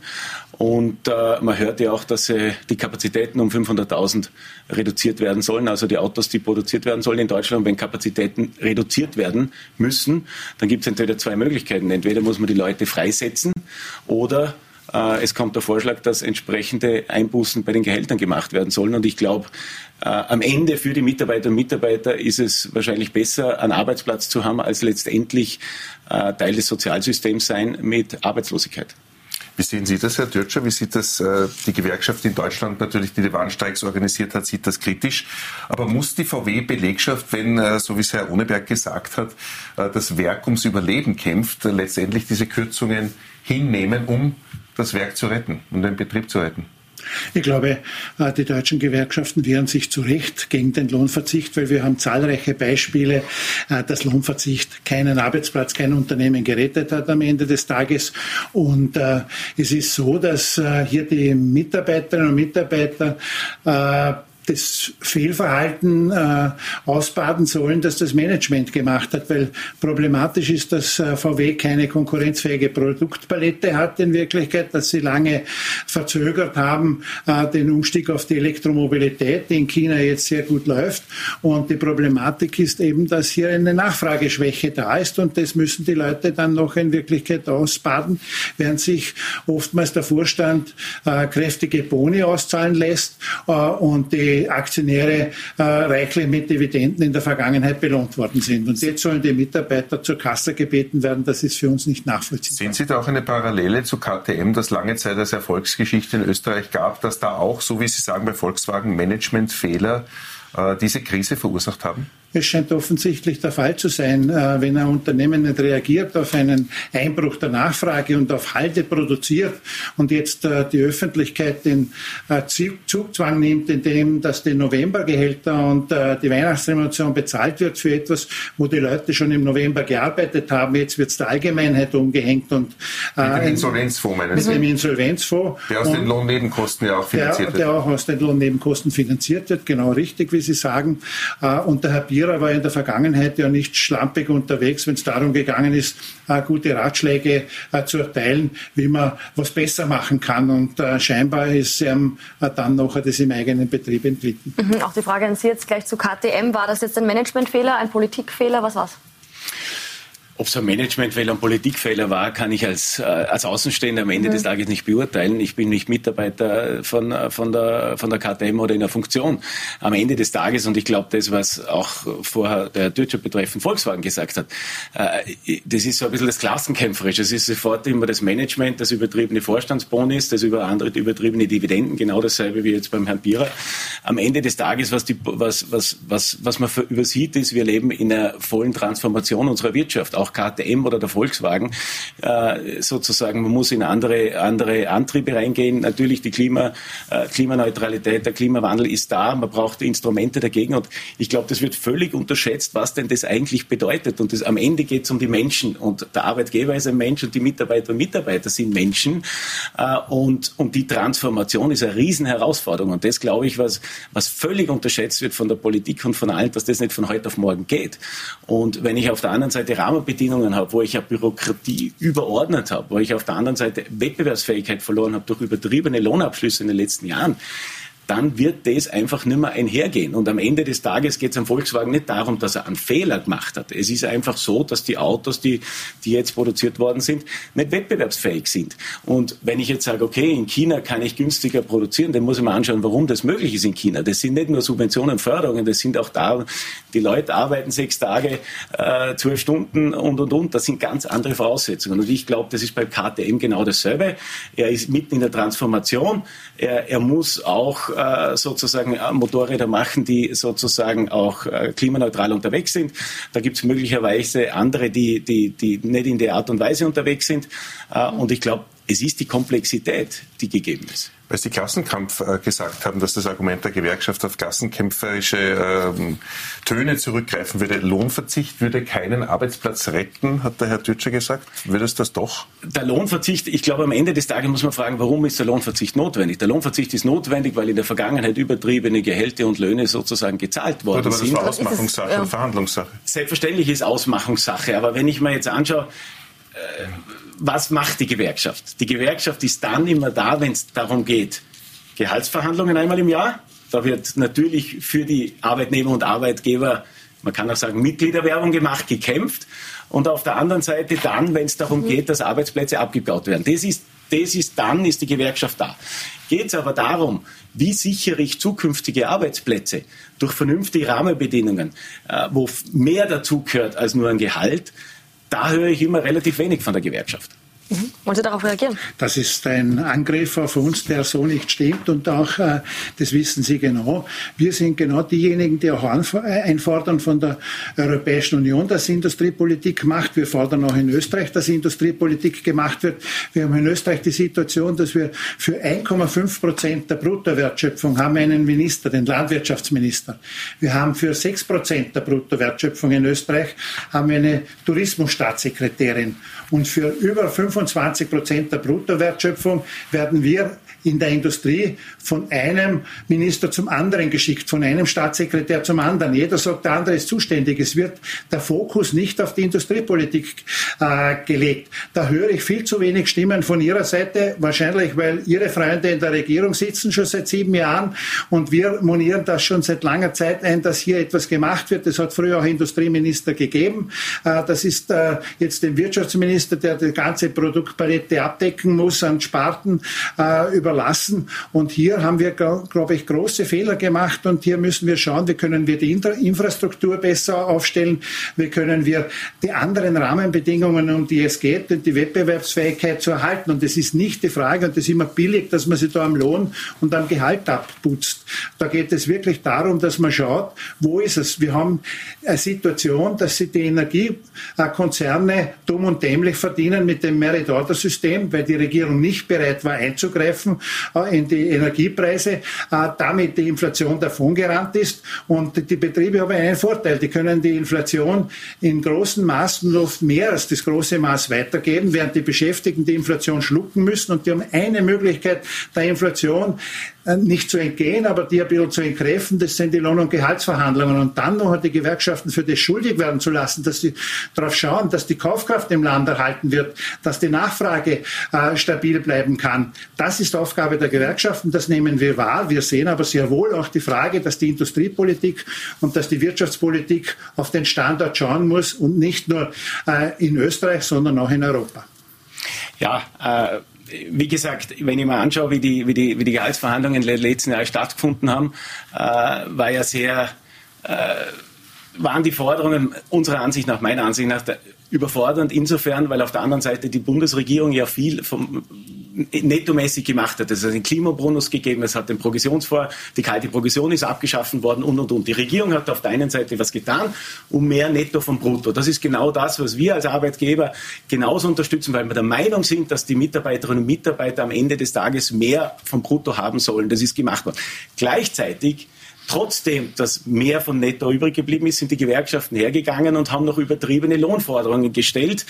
Speaker 21: Und äh, man hört ja auch, dass äh, die Kapazitäten um fünfhunderttausend reduziert werden sollen. Also die Autos, die produziert werden sollen in Deutschland. Und wenn Kapazitäten reduziert werden müssen, dann gibt es entweder zwei Möglichkeiten. Entweder muss man die Leute freisetzen oder äh, es kommt der Vorschlag, dass entsprechende Einbußen bei den Gehältern gemacht werden sollen. Und ich glaube, äh, am Ende für die Mitarbeiterinnen und Mitarbeiter ist es wahrscheinlich besser, einen Arbeitsplatz zu haben, als letztendlich äh, Teil des Sozialsystems sein mit Arbeitslosigkeit.
Speaker 1: Wie sehen Sie das, Herr Dötscher? Wie sieht das äh, die Gewerkschaft in Deutschland natürlich, die die Warnstreiks organisiert hat, sieht das kritisch? Aber muss die V W-Belegschaft, wenn, äh, so wie es Herr Ohneberg gesagt hat, äh, das Werk ums Überleben kämpft, äh, letztendlich diese Kürzungen hinnehmen, um das Werk zu retten, um den Betrieb zu retten?
Speaker 22: Ich glaube, die deutschen Gewerkschaften wehren sich zu Recht gegen den Lohnverzicht, weil wir haben zahlreiche Beispiele, dass Lohnverzicht keinen Arbeitsplatz, kein Unternehmen gerettet hat am Ende des Tages. Und äh, es ist so, dass äh, hier die Mitarbeiterinnen und Mitarbeiter äh, das Fehlverhalten äh, ausbaden sollen, das das Management gemacht hat, weil problematisch ist, dass äh, V W keine konkurrenzfähige Produktpalette hat in Wirklichkeit, dass sie lange verzögert haben, äh, den Umstieg auf die Elektromobilität, die in China jetzt sehr gut läuft. Und die Problematik ist eben, dass hier eine Nachfrageschwäche da ist und das müssen die Leute dann noch in Wirklichkeit ausbaden, während sich oftmals der Vorstand äh, kräftige Boni auszahlen lässt äh, und die Aktionäre äh, reichlich mit Dividenden in der Vergangenheit belohnt worden sind. Und jetzt sollen die Mitarbeiter zur Kasse gebeten werden. Das ist für uns nicht nachvollziehbar.
Speaker 1: Sehen Sie da auch eine Parallele zu K T M, das lange Zeit als Erfolgsgeschichte in Österreich gab, dass da auch, so wie Sie sagen, bei Volkswagen Managementfehler äh, diese Krise verursacht haben?
Speaker 22: Es scheint offensichtlich der Fall zu sein, wenn ein Unternehmen nicht reagiert auf einen Einbruch der Nachfrage und auf Halde produziert und jetzt die Öffentlichkeit den Zugzwang nimmt, indem dass die Novembergehälter und die Weihnachtsrevolution bezahlt wird für etwas, wo die Leute schon im November gearbeitet haben. Jetzt wird es der Allgemeinheit umgehängt. Und,
Speaker 1: mit dem Insolvenzfonds meinen
Speaker 22: Mit
Speaker 1: Sie?
Speaker 22: dem Insolvenzfonds.
Speaker 1: Der aus
Speaker 22: und
Speaker 1: den Lohnnebenkosten ja auch finanziert
Speaker 22: der,
Speaker 1: wird.
Speaker 22: Der auch aus den Lohnnebenkosten finanziert wird, genau richtig, wie Sie sagen. Und der Herr Bier Bierer war in der Vergangenheit ja nicht schlampig unterwegs, wenn es darum gegangen ist, äh, gute Ratschläge äh, zu erteilen, wie man was besser machen kann. Und äh, scheinbar ist ähm, äh, dann nachher das im eigenen Betrieb entwickelt.
Speaker 2: Mhm, auch die Frage an Sie jetzt gleich zu K T M. War das jetzt ein Managementfehler, ein Politikfehler? Was war's?
Speaker 21: Ob es ein Managementfehler, ein Politikfehler war, kann ich als, äh, als Außenstehender am Ende mhm. des Tages nicht beurteilen. Ich bin nicht Mitarbeiter von, von, der, von der K T M oder in der Funktion. Am Ende des Tages, und ich glaube, das, was auch vorher der Deutsche betreffend Volkswagen gesagt hat, äh, das ist so ein bisschen das Klassenkämpferische. Es ist sofort immer das Management, das übertriebene Vorstandsbonus, das über andere übertriebene Dividenden, genau dasselbe wie jetzt beim Herrn Bierer. Am Ende des Tages, was, die, was, was, was, was man übersieht, ist, wir leben in einer vollen Transformation unserer Wirtschaft. Auch K T M oder der Volkswagen, äh, sozusagen, man muss in andere, andere Antriebe reingehen. Natürlich die Klima, äh, Klimaneutralität, der Klimawandel ist da, man braucht Instrumente dagegen und ich glaube, das wird völlig unterschätzt, was denn das eigentlich bedeutet. Und das, am Ende geht es um die Menschen und der Arbeitgeber ist ein Mensch und die Mitarbeiter und Mitarbeiter sind Menschen äh, und, und die Transformation ist eine Riesenherausforderung und das, glaube ich, was, was völlig unterschätzt wird von der Politik und von allen, dass das nicht von heute auf morgen geht. Und wenn ich auf der anderen Seite Rahmenbedingungen habe, wo ich ja Bürokratie überordnet habe, wo ich auf der anderen Seite Wettbewerbsfähigkeit verloren habe durch übertriebene Lohnabschlüsse in den letzten Jahren, dann wird das einfach nicht mehr einhergehen. Und am Ende des Tages geht es am Volkswagen nicht darum, dass er einen Fehler gemacht hat. Es ist einfach so, dass die Autos, die, die jetzt produziert worden sind, nicht wettbewerbsfähig sind. Und wenn ich jetzt sage, okay, in China kann ich günstiger produzieren, dann muss ich mir anschauen, warum das möglich ist in China. Das sind nicht nur Subventionen, Förderungen, das sind auch da, die Leute arbeiten sechs Tage, äh, zwölf Stunden und, und, und. Das sind ganz andere Voraussetzungen. Und ich glaube, das ist bei K T M genau dasselbe. Er ist mitten in der Transformation. Er, er muss auch sozusagen Motorräder machen, die sozusagen auch klimaneutral unterwegs sind. Da gibt es möglicherweise andere, die, die, die nicht in der Art und Weise unterwegs sind. Und ich glaube, es ist die Komplexität, die gegeben ist.
Speaker 1: Weil Sie Klassenkampf äh, gesagt haben, dass das Argument der Gewerkschaft auf klassenkämpferische äh, Töne zurückgreifen würde. Lohnverzicht würde keinen Arbeitsplatz retten, hat der Herr Tütscher gesagt. Würde es das doch?
Speaker 21: Der Lohnverzicht, ich glaube, am Ende des Tages muss man fragen, warum ist der Lohnverzicht notwendig? Der Lohnverzicht ist notwendig, weil in der Vergangenheit übertriebene Gehälter und Löhne sozusagen gezahlt worden
Speaker 1: Gut, aber
Speaker 21: sind.
Speaker 1: Das war Ausmachungssache und ja. Verhandlungssache.
Speaker 21: Selbstverständlich ist Ausmachungssache, aber wenn ich mir jetzt anschaue, äh, was macht die Gewerkschaft? Die Gewerkschaft ist dann immer da, wenn es darum geht, Gehaltsverhandlungen einmal im Jahr. Da wird natürlich für die Arbeitnehmer und Arbeitgeber, man kann auch sagen, Mitgliederwerbung gemacht, gekämpft. Und auf der anderen Seite dann, wenn es darum geht, dass Arbeitsplätze abgebaut werden. Das ist, das ist dann ist die Gewerkschaft da. Geht es aber darum, wie sichere ich zukünftige Arbeitsplätze durch vernünftige Rahmenbedingungen, äh, wo mehr dazu gehört als nur ein Gehalt, da höre ich immer relativ wenig von der Gewerkschaft.
Speaker 2: Mhm. Wollen Sie darauf reagieren?
Speaker 22: Das ist ein Angriff auf uns, der so nicht stimmt und auch, äh, das wissen Sie genau, wir sind genau diejenigen, die auch einfordern von der Europäischen Union, dass Industriepolitik macht. Wir fordern auch in Österreich, dass Industriepolitik gemacht wird. Wir haben in Österreich die Situation, dass wir für eins Komma fünf Prozent der Bruttowertschöpfung haben einen Minister, den Landwirtschaftsminister. Wir haben für sechs Prozent der Bruttowertschöpfung in Österreich haben wir eine Tourismusstaatssekretärin. Und für über fünfundzwanzig Prozent der Bruttowertschöpfung werden wir in der Industrie von einem Minister zum anderen geschickt, von einem Staatssekretär zum anderen. Jeder sagt, der andere ist zuständig. Es wird der Fokus nicht auf die Industriepolitik äh, gelegt. Da höre ich viel zu wenig Stimmen von Ihrer Seite, wahrscheinlich, weil Ihre Freunde in der Regierung sitzen schon seit sieben Jahren und wir monieren das schon seit langer Zeit ein, dass hier etwas gemacht wird. Es hat früher auch Industrieminister gegeben. Äh, das ist äh, jetzt dem Wirtschaftsminister, der die ganze Produktpalette abdecken muss, an Sparten äh, über überlassen. Und hier haben wir, glaube ich, große Fehler gemacht und hier müssen wir schauen, wie können wir die Infrastruktur besser aufstellen, wie können wir die anderen Rahmenbedingungen, um die es geht, und die Wettbewerbsfähigkeit zu erhalten. Und es ist nicht die Frage, und das ist immer billig, dass man sich da am Lohn und am Gehalt abputzt. Da geht es wirklich darum, dass man schaut, wo ist es? Wir haben eine Situation, dass sich die Energiekonzerne dumm und dämlich verdienen mit dem Merit Order Elektroautosystem, weil die Regierung nicht bereit war einzugreifen äh, in die Energiepreise, äh, damit die Inflation davongerannt ist. Und die Betriebe haben einen Vorteil, die können die Inflation in großen Maßen, oft mehr als das große Maß weitergeben, während die Beschäftigten die Inflation schlucken müssen. Und die haben eine Möglichkeit der Inflation, nicht zu entgehen, aber die ein bisschen zu entkräften, das sind die Lohn- und Gehaltsverhandlungen. Und dann noch die Gewerkschaften für das schuldig werden zu lassen, dass sie darauf schauen, dass die Kaufkraft im Land erhalten wird, dass die Nachfrage äh, stabil bleiben kann. Das ist Aufgabe der Gewerkschaften, das nehmen wir wahr. Wir sehen aber sehr wohl auch die Frage, dass die Industriepolitik und dass die Wirtschaftspolitik auf den Standort schauen muss und nicht nur äh, in Österreich, sondern auch in Europa.
Speaker 21: Ja, äh wie gesagt, wenn ich mir anschaue, wie die, wie die, wie die Gehaltsverhandlungen letzten Jahre stattgefunden haben, äh, war ja sehr, äh, waren die Forderungen unserer Ansicht nach, meiner Ansicht nach, überfordernd insofern, weil auf der anderen Seite die Bundesregierung ja viel vom nettomäßig gemacht hat. Es hat einen Klimabonus gegeben, es hat den Progressionsvor, die kalte Progression ist abgeschaffen worden und, und, und. Die Regierung hat auf der einen Seite was getan, um mehr Netto vom Brutto. Das ist genau das, was wir als Arbeitgeber genauso unterstützen, weil wir der Meinung sind, dass die Mitarbeiterinnen und Mitarbeiter am Ende des Tages mehr vom Brutto haben sollen. Das ist gemacht worden. Gleichzeitig, trotzdem, dass mehr von Netto übrig geblieben ist, sind die Gewerkschaften hergegangen und haben noch übertriebene Lohnforderungen gestellt.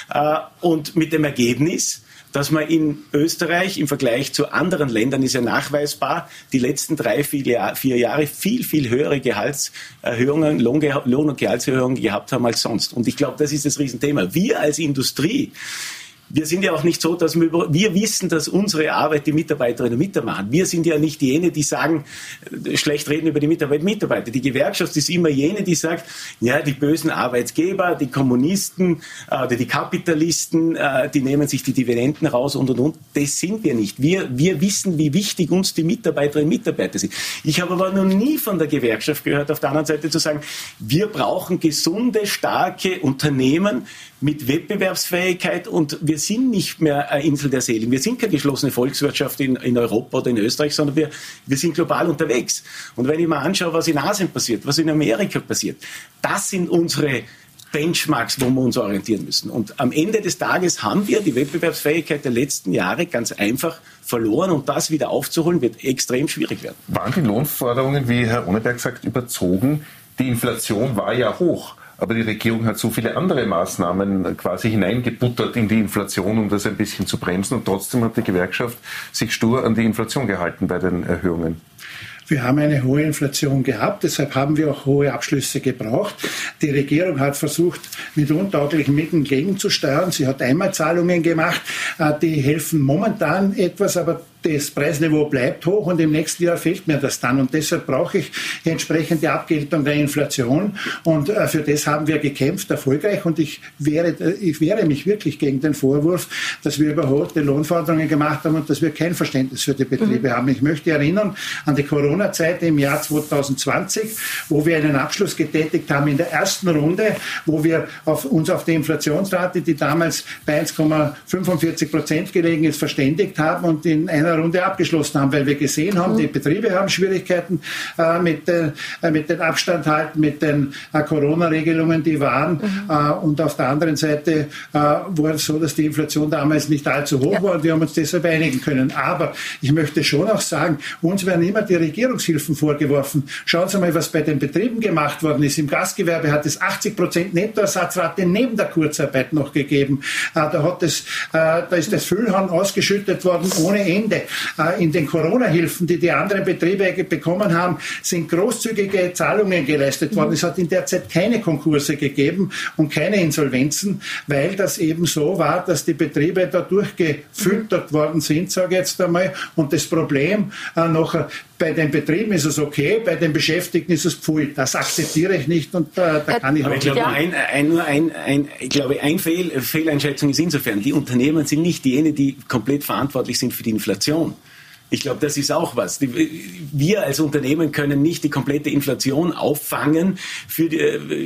Speaker 21: Und mit dem Ergebnis, dass man in Österreich im Vergleich zu anderen Ländern ist ja nachweisbar, die letzten drei, vier, vier Jahre viel, viel höhere Gehaltserhöhungen, Lohn- und Gehaltserhöhungen gehabt haben als sonst. Und ich glaube, das ist das Riesenthema. Wir als Industrie, wir sind ja auch nicht so, dass wir, über, wir wissen, dass unsere Arbeit die Mitarbeiterinnen und Mitarbeiter machen. Wir sind ja nicht jene, die sagen, schlecht reden über die Mitarbeiterinnen und Mitarbeiter. Die Gewerkschaft ist immer jene, die sagt, ja, die bösen Arbeitgeber, die Kommunisten oder äh, die Kapitalisten, äh, die nehmen sich die Dividenden raus und, und, und. Das sind wir nicht. Wir, wir wissen, wie wichtig uns die Mitarbeiterinnen und Mitarbeiter sind. Ich habe aber noch nie von der Gewerkschaft gehört, auf der anderen Seite zu sagen, wir brauchen gesunde, starke Unternehmen mit Wettbewerbsfähigkeit und wir sind nicht mehr eine Insel der Seligen. Wir sind keine geschlossene Volkswirtschaft in, in Europa oder in Österreich, sondern wir, wir sind global unterwegs. Und wenn ich mir anschaue, was in Asien passiert, was in Amerika passiert, das sind unsere Benchmarks, wo wir uns orientieren müssen. Und am Ende des Tages haben wir die Wettbewerbsfähigkeit der letzten Jahre ganz einfach verloren und das wieder aufzuholen, wird extrem schwierig werden.
Speaker 1: Waren die Lohnforderungen, wie Herr Ohneberg sagt, überzogen? Die Inflation war ja hoch. Aber die Regierung hat so viele andere Maßnahmen quasi hineingebuttert in die Inflation, um das ein bisschen zu bremsen. Und trotzdem hat die Gewerkschaft sich stur an die Inflation gehalten bei den Erhöhungen.
Speaker 22: Wir haben eine hohe Inflation gehabt, deshalb haben wir auch hohe Abschlüsse gebraucht. Die Regierung hat versucht, mit untauglichen Mitteln gegenzusteuern. Sie hat Einmalzahlungen gemacht, die helfen momentan etwas, aber das Preisniveau bleibt hoch und im nächsten Jahr fehlt mir das dann. Und deshalb brauche ich die entsprechende Abgeltung der Inflation. Und äh, für das haben wir gekämpft, erfolgreich. Und ich wehre, ich wehre mich wirklich gegen den Vorwurf, dass wir überholte Lohnforderungen gemacht haben und dass wir kein Verständnis für die Betriebe mhm. haben. Ich möchte erinnern an die Corona-Zeit im Jahr zwanzig zwanzig, wo wir einen Abschluss getätigt haben in der ersten Runde, wo wir auf, uns auf die Inflationsrate, die damals bei eins Komma fünfundvierzig Prozent gelegen ist, verständigt haben und in einer Runde abgeschlossen haben, weil wir gesehen haben, die Betriebe haben Schwierigkeiten äh, mit, äh, mit den Abstand halten, mit den äh, Corona-Regelungen, die waren. Mhm. Äh, und auf der anderen Seite äh, war es so, dass die Inflation damals nicht allzu hoch ja. war und wir haben uns deshalb einigen können. Aber ich möchte schon auch sagen, uns werden immer die Regierungshilfen vorgeworfen. Schauen Sie mal, was bei den Betrieben gemacht worden ist. Im Gastgewerbe hat es achtzig Prozent Nettoersatzrate neben der Kurzarbeit noch gegeben. Äh, da, hat es, äh, da ist das Füllhorn ausgeschüttet worden ohne Ende. In den Corona-Hilfen, die die anderen Betriebe bekommen haben, sind großzügige Zahlungen geleistet worden. Es hat in der Zeit keine Konkurse gegeben und keine Insolvenzen, weil das eben so war, dass die Betriebe dadurch gefüttert worden sind, sage ich jetzt einmal. Und das Problem äh, noch bei den Betrieben ist es okay, bei den Beschäftigten ist es pfui. Das akzeptiere ich nicht und äh, da kann ich
Speaker 21: Aber
Speaker 22: auch
Speaker 21: ich glaube,
Speaker 22: nicht.
Speaker 21: ein, ein, nur ein, ein, ich glaube, ein Fehl, Fehleinschätzung ist insofern, die Unternehmen sind nicht diejenigen, die komplett verantwortlich sind für die Inflation. Ich glaube, das ist auch was. Wir als Unternehmen können nicht die komplette Inflation auffangen für die,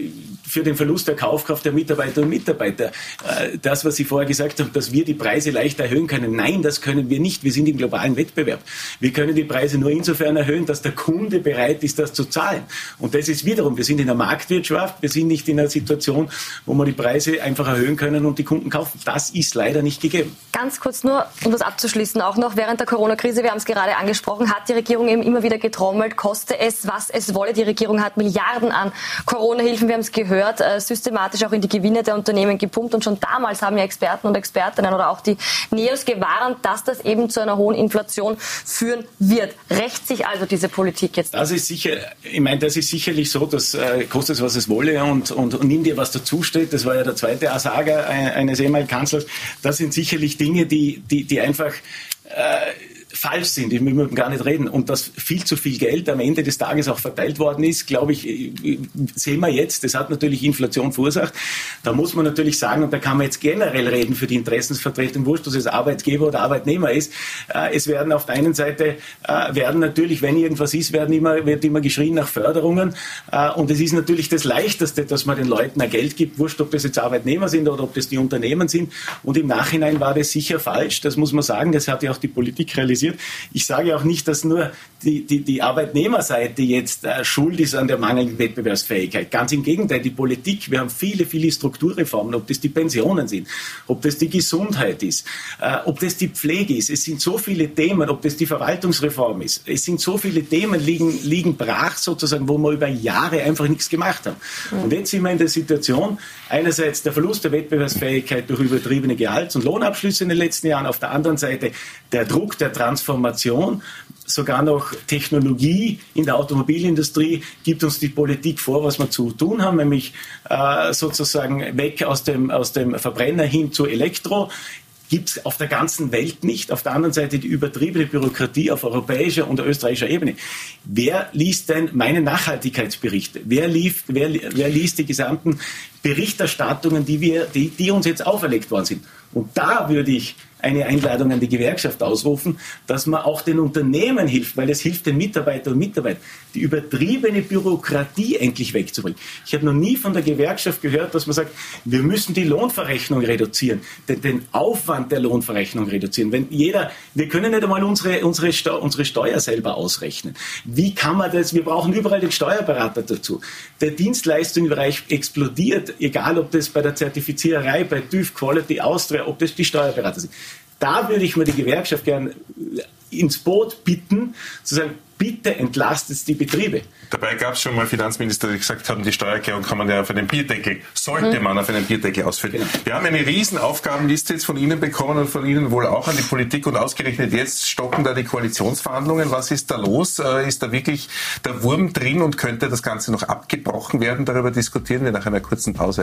Speaker 21: für den Verlust der Kaufkraft der Mitarbeiter und Mitarbeiter. Das, was Sie vorher gesagt haben, dass wir die Preise leicht erhöhen können. Nein, das können wir nicht. Wir sind im globalen Wettbewerb. Wir können die Preise nur insofern erhöhen, dass der Kunde bereit ist, das zu zahlen. Und das ist wiederum, wir sind in der Marktwirtschaft, wir sind nicht in einer Situation, wo wir die Preise einfach erhöhen können und die Kunden kaufen. Das ist leider nicht gegeben.
Speaker 2: Ganz kurz nur, um das abzuschließen, auch noch während der Corona-Krise, wir haben es gerade angesprochen, hat die Regierung eben immer wieder getrommelt, koste es, was es wolle. Die Regierung hat Milliarden an Corona-Hilfen, wir haben es gehört, äh, systematisch auch in die Gewinne der Unternehmen gepumpt. Und schon damals haben ja Experten und Expertinnen oder auch die NEOS gewarnt, dass das eben zu einer hohen Inflation führen wird. Rächt sich also diese Politik jetzt?
Speaker 21: Das ist sicher, ich meine, das ist sicherlich so, dass äh, kostet es, was es wolle und, und, und nimm dir, was dazusteht. Das war ja der zweite Assager eines ehemaligen Kanzlers. Das sind sicherlich Dinge, die, die, die einfach äh, falsch sind, ich will gar nicht reden. Und dass viel zu viel Geld am Ende des Tages auch verteilt worden ist, glaube ich, sehen wir jetzt. Das hat natürlich Inflation verursacht. Da muss man natürlich sagen, und da kann man jetzt generell reden für die Interessensvertretung, wurscht, dass es Arbeitgeber oder Arbeitnehmer ist. Äh, es werden auf der einen Seite, äh, werden natürlich, wenn irgendwas ist, werden immer, wird immer geschrien nach Förderungen. Äh, und es ist natürlich das Leichteste, dass man den Leuten ein Geld gibt, wurscht, ob das jetzt Arbeitnehmer sind oder ob das die Unternehmen sind. Und im Nachhinein war das sicher falsch. Das muss man sagen. Das hat ja auch die Politik realisiert. Ich sage auch nicht, dass nur die, die, die Arbeitnehmerseite jetzt äh, schuld ist an der mangelnden Wettbewerbsfähigkeit. Ganz im Gegenteil, die Politik, wir haben viele, viele Strukturreformen, ob das die Pensionen sind, ob das die Gesundheit ist, äh, ob das die Pflege ist. Es sind so viele Themen, ob das die Verwaltungsreform ist. Es sind so viele Themen, liegen, liegen brach sozusagen, wo wir über Jahre einfach nichts gemacht haben. Mhm. Und jetzt sind wir in der Situation, einerseits der Verlust der Wettbewerbsfähigkeit durch übertriebene Gehalts- und Lohnabschlüsse in den letzten Jahren, auf der anderen Seite der Druck der Transformation, sogar noch Technologie in der Automobilindustrie gibt uns die Politik vor, was wir zu tun haben, nämlich äh, sozusagen weg aus dem, aus dem Verbrenner hin zu Elektro. Gibt es auf der ganzen Welt nicht. Auf der anderen Seite die übertriebene Bürokratie auf europäischer und österreichischer Ebene. Wer liest denn meine Nachhaltigkeitsberichte? Wer, lief, wer, wer liest die gesamten Berichterstattungen, die, wir, die, die uns jetzt auferlegt worden sind? Und da würde ich eine Einladung an die Gewerkschaft ausrufen, dass man auch den Unternehmen hilft, weil es hilft den Mitarbeitern und Mitarbeitern, die übertriebene Bürokratie endlich wegzubringen. Ich habe noch nie von der Gewerkschaft gehört, dass man sagt, wir müssen die Lohnverrechnung reduzieren, den, den Aufwand der Lohnverrechnung reduzieren. Wenn jeder, wir können nicht einmal unsere, unsere, Steu, unsere Steuer selber ausrechnen. Wie kann man das? Wir brauchen überall den Steuerberater dazu. Der Dienstleistungsbereich explodiert, egal ob das bei der Zertifiziererei, bei TÜV, Quality, Austria, ob das die Steuerberater sind. Da würde ich mir die Gewerkschaft gern ins Boot bitten, zu sagen, bitte entlastet die Betriebe.
Speaker 1: Dabei gab es schon mal Finanzminister, die gesagt haben, die Steuererklärung kann man ja auf einen Bierdeckel, sollte mhm. man auf einen Bierdeckel ausfüllen. Genau. Wir haben eine riesen Aufgabenliste jetzt von Ihnen bekommen und von Ihnen wohl auch an die Politik und ausgerechnet jetzt stocken da die Koalitionsverhandlungen. Was ist da los? Ist da wirklich der Wurm drin und könnte das Ganze noch abgebrochen werden? Darüber diskutieren wir nach einer kurzen Pause.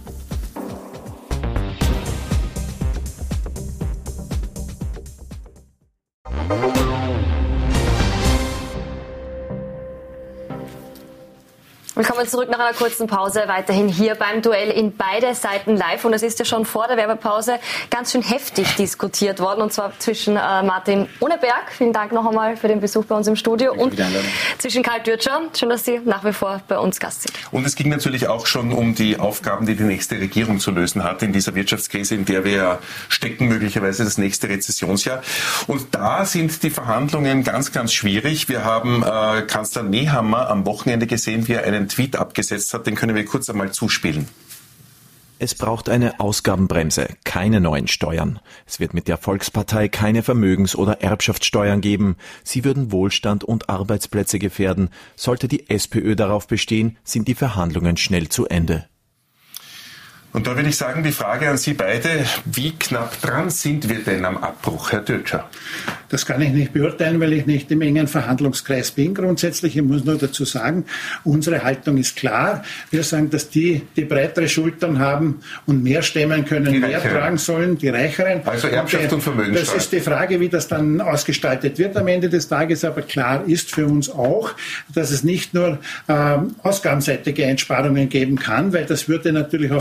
Speaker 2: Willkommen zurück nach einer kurzen Pause, weiterhin hier beim Duell in beide Seiten live. Und es ist ja schon vor der Werbepause ganz schön heftig diskutiert worden, und zwar zwischen äh, Martin Ohneberg, vielen Dank noch einmal für den Besuch bei uns im Studio, und zwischen Karl Dürtscher, schön, dass Sie nach wie vor bei uns Gast sind.
Speaker 1: Und es ging natürlich auch schon um die Aufgaben, die die nächste Regierung zu lösen hat in dieser Wirtschaftskrise, in der wir ja stecken, möglicherweise das nächste Rezessionsjahr. Und da sind die Verhandlungen ganz, ganz schwierig. Wir haben äh, Kanzler Nehammer am Wochenende gesehen, wie er einen Tweet abgesetzt hat, den können wir kurz einmal zuspielen.
Speaker 5: Es braucht eine Ausgabenbremse, keine neuen Steuern. Es wird mit der Volkspartei keine Vermögens- oder Erbschaftssteuern geben. Sie würden Wohlstand und Arbeitsplätze gefährden. Sollte die SPÖ darauf bestehen, sind die Verhandlungen schnell zu Ende.
Speaker 1: Und da würde ich sagen, die Frage an Sie beide, wie knapp dran sind wir denn am Abbruch, Herr Dürtscher?
Speaker 22: Das kann ich nicht beurteilen, weil ich nicht im engen Verhandlungskreis bin grundsätzlich. Ich muss nur dazu sagen, unsere Haltung ist klar. Wir sagen, dass die, die breitere Schultern haben und mehr stemmen können, die mehr Reicheren. tragen sollen, die Reicheren.
Speaker 1: Also Erbschaft und, und Vermögenssteuer.
Speaker 22: Das ist die Frage, wie das dann ausgestaltet wird am Ende des Tages. Aber klar ist für uns auch, dass es nicht nur ähm, ausgabenseitige Einsparungen geben kann, weil das würde natürlich auf die Konjunktur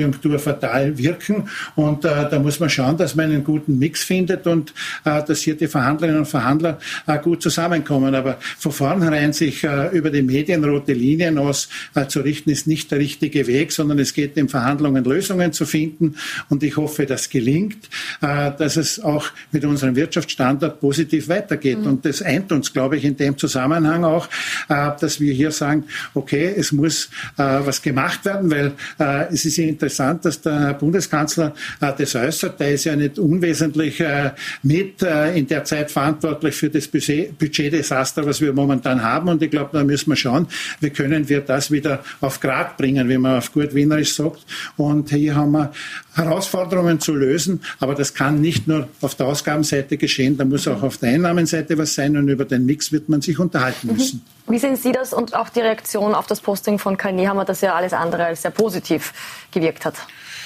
Speaker 22: konjunkturfatal wirken. Und äh, da muss man schauen, dass man einen guten Mix findet und äh, dass hier die Verhandlerinnen und Verhandler äh, gut zusammenkommen. Aber von vornherein sich äh, über die Medien rote Linien aus äh, zu richten, ist nicht der richtige Weg, sondern es geht in Verhandlungen Lösungen zu finden. Und ich hoffe, das gelingt, äh, dass es auch mit unserem Wirtschaftsstandort positiv weitergeht. Mhm. Und das eint uns, glaube ich, in dem Zusammenhang auch, äh, dass wir hier sagen, okay, es muss äh, was gemacht werden, weil äh, es ist ja interessant, dass der Herr Bundeskanzler äh, das äußert. Der ist ja nicht unwesentlich äh, mit äh, in der Zeit verantwortlich für das Budget, Budgetdesaster, was wir momentan haben. Und ich glaube, da müssen wir schauen, wie können wir das wieder auf Grad bringen, wie man auf gut Wienerisch sagt. Und hier haben wir Herausforderungen zu lösen, aber das kann nicht nur auf der Ausgabenseite geschehen, da muss auch auf der Einnahmenseite was sein und über den Mix wird man sich unterhalten müssen.
Speaker 2: Wie sehen Sie das und auch die Reaktion auf das Posting von Karl Nehammer, das ja alles andere als sehr positiv gewirkt hat?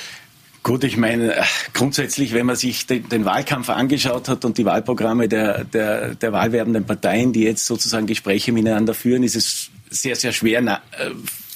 Speaker 21: Gut, ich meine, grundsätzlich, wenn man sich den, den Wahlkampf angeschaut hat und die Wahlprogramme der, der, der wahlwerbenden Parteien, die jetzt sozusagen Gespräche miteinander führen, ist es sehr, sehr schwer na, äh,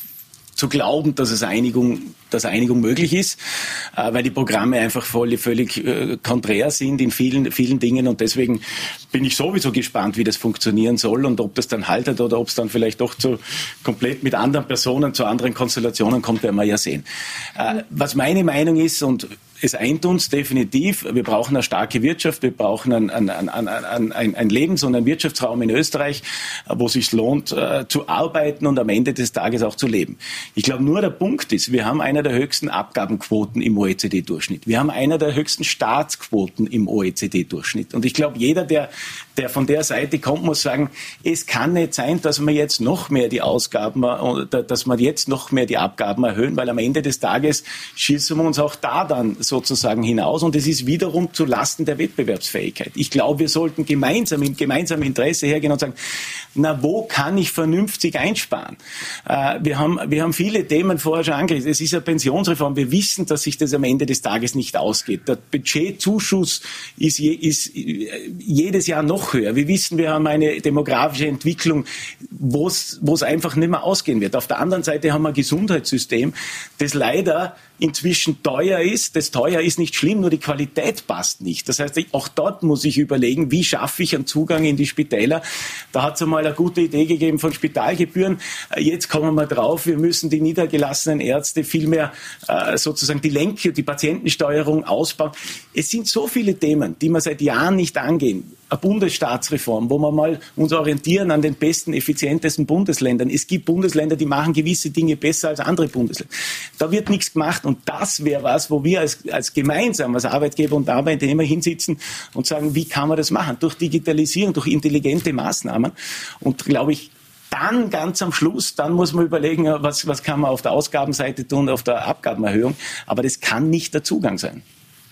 Speaker 21: zu glauben, dass es Einigung, dass Einigung möglich ist, äh, weil die Programme einfach voll, völlig äh, konträr sind in vielen, vielen Dingen und deswegen bin ich sowieso gespannt, wie das funktionieren soll und ob das dann haltet oder ob es dann vielleicht doch zu komplett mit anderen Personen zu anderen Konstellationen kommt, werden wir ja sehen. Äh, was meine Meinung ist und es eint uns definitiv, wir brauchen eine starke Wirtschaft, wir brauchen ein, ein, ein, ein, ein, ein Lebens- und ein Wirtschaftsraum in Österreich, wo es sich lohnt, äh, zu arbeiten und am Ende des Tages auch zu leben. Ich glaube, nur der Punkt ist, wir haben einer der höchsten Abgabenquoten im O E C D-Durchschnitt. Wir haben einer der höchsten Staatsquoten im O E C D-Durchschnitt. Und ich glaube, jeder, der, der von der Seite kommt, muss sagen, es kann nicht sein, dass wir jetzt noch mehr die Ausgaben, dass wir jetzt noch mehr die Abgaben erhöhen, weil am Ende des Tages schießen wir uns auch da dann sozusagen hinaus und es ist wiederum zu Lasten der Wettbewerbsfähigkeit. Ich glaube, wir sollten gemeinsam im gemeinsamen Interesse hergehen und sagen, na, wo kann ich vernünftig einsparen? Äh, wir haben, wir haben viele Themen vorher schon angerissen. Es ist eine Pensionsreform. Wir wissen, dass sich das am Ende des Tages nicht ausgeht. Der Budgetzuschuss ist, je, ist jedes Jahr noch höher. Wir wissen, wir haben eine demografische Entwicklung, wo es einfach nicht mehr ausgehen wird. Auf der anderen Seite haben wir ein Gesundheitssystem, das leider inzwischen teuer ist. Das teuer ist nicht schlimm, nur die Qualität passt nicht. Das heißt, auch dort muss ich überlegen, wie schaffe ich einen Zugang in die Spitäler. Da hat es einmal eine gute Idee gegeben von Spitalgebühren. Jetzt kommen wir drauf, wir müssen die niedergelassenen Ärzte viel mehr äh, sozusagen die Lenk- die Patientensteuerung ausbauen. Es sind so viele Themen, die wir seit Jahren nicht angehen. Eine Bundesstaatsreform, wo wir mal uns orientieren an den besten, effizientesten Bundesländern. Es gibt Bundesländer, die machen gewisse Dinge besser als andere Bundesländer. Da wird nichts gemacht und das wäre was, wo wir als, als gemeinsam, als Arbeitgeber und Arbeitnehmer hinsitzen und sagen, wie kann man das machen? Durch Digitalisierung, durch intelligente Maßnahmen und glaube ich, dann ganz am Schluss, dann muss man überlegen, was, was kann man auf der Ausgabenseite tun, auf der Abgabenerhöhung. Aber das kann nicht der Zugang sein.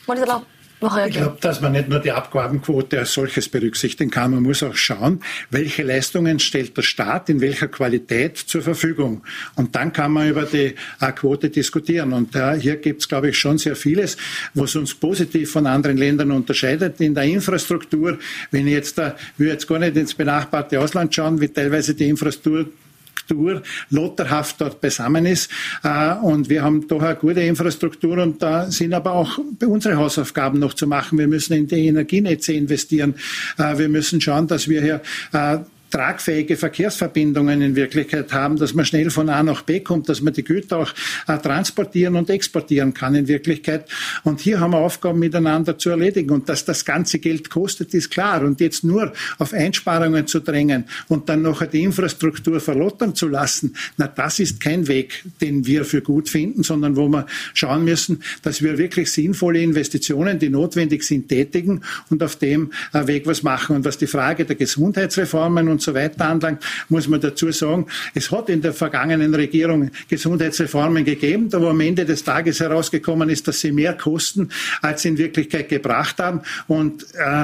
Speaker 22: Ich glaube, dass man nicht nur die Abgabenquote als solches berücksichtigen kann, man muss auch schauen, welche Leistungen stellt der Staat in welcher Qualität zur Verfügung. Und dann kann man über die äh, Quote diskutieren. Und äh, hier gibt es, glaube ich, schon sehr vieles, was uns positiv von anderen Ländern unterscheidet. In der Infrastruktur, wenn ich jetzt, äh, will jetzt gar nicht ins benachbarte Ausland schauen, wie teilweise die Infrastruktur lotterhaft dort beisammen ist. Und wir haben doch eine gute Infrastruktur und da sind aber auch unsere Hausaufgaben noch zu machen. Wir müssen in die Energienetze investieren. Wir müssen schauen, dass wir hier tragfähige Verkehrsverbindungen in Wirklichkeit haben, dass man schnell von A nach B kommt, dass man die Güter auch äh, transportieren und exportieren kann in Wirklichkeit. Und hier haben wir Aufgaben miteinander zu erledigen. Und dass das ganze Geld kostet, ist klar. Und jetzt nur auf Einsparungen zu drängen und dann noch die Infrastruktur verlottern zu lassen, na, das ist kein Weg, den wir für gut finden, sondern wo wir schauen müssen, dass wir wirklich sinnvolle Investitionen, die notwendig sind, tätigen und auf dem äh, Weg was machen. Und was die Frage der Gesundheitsreformen und und so weiter anlangt, muss man dazu sagen, es hat in der vergangenen Regierung Gesundheitsreformen gegeben, da wo am Ende des Tages herausgekommen ist, dass sie mehr kosten, als sie in Wirklichkeit gebracht haben. Und äh,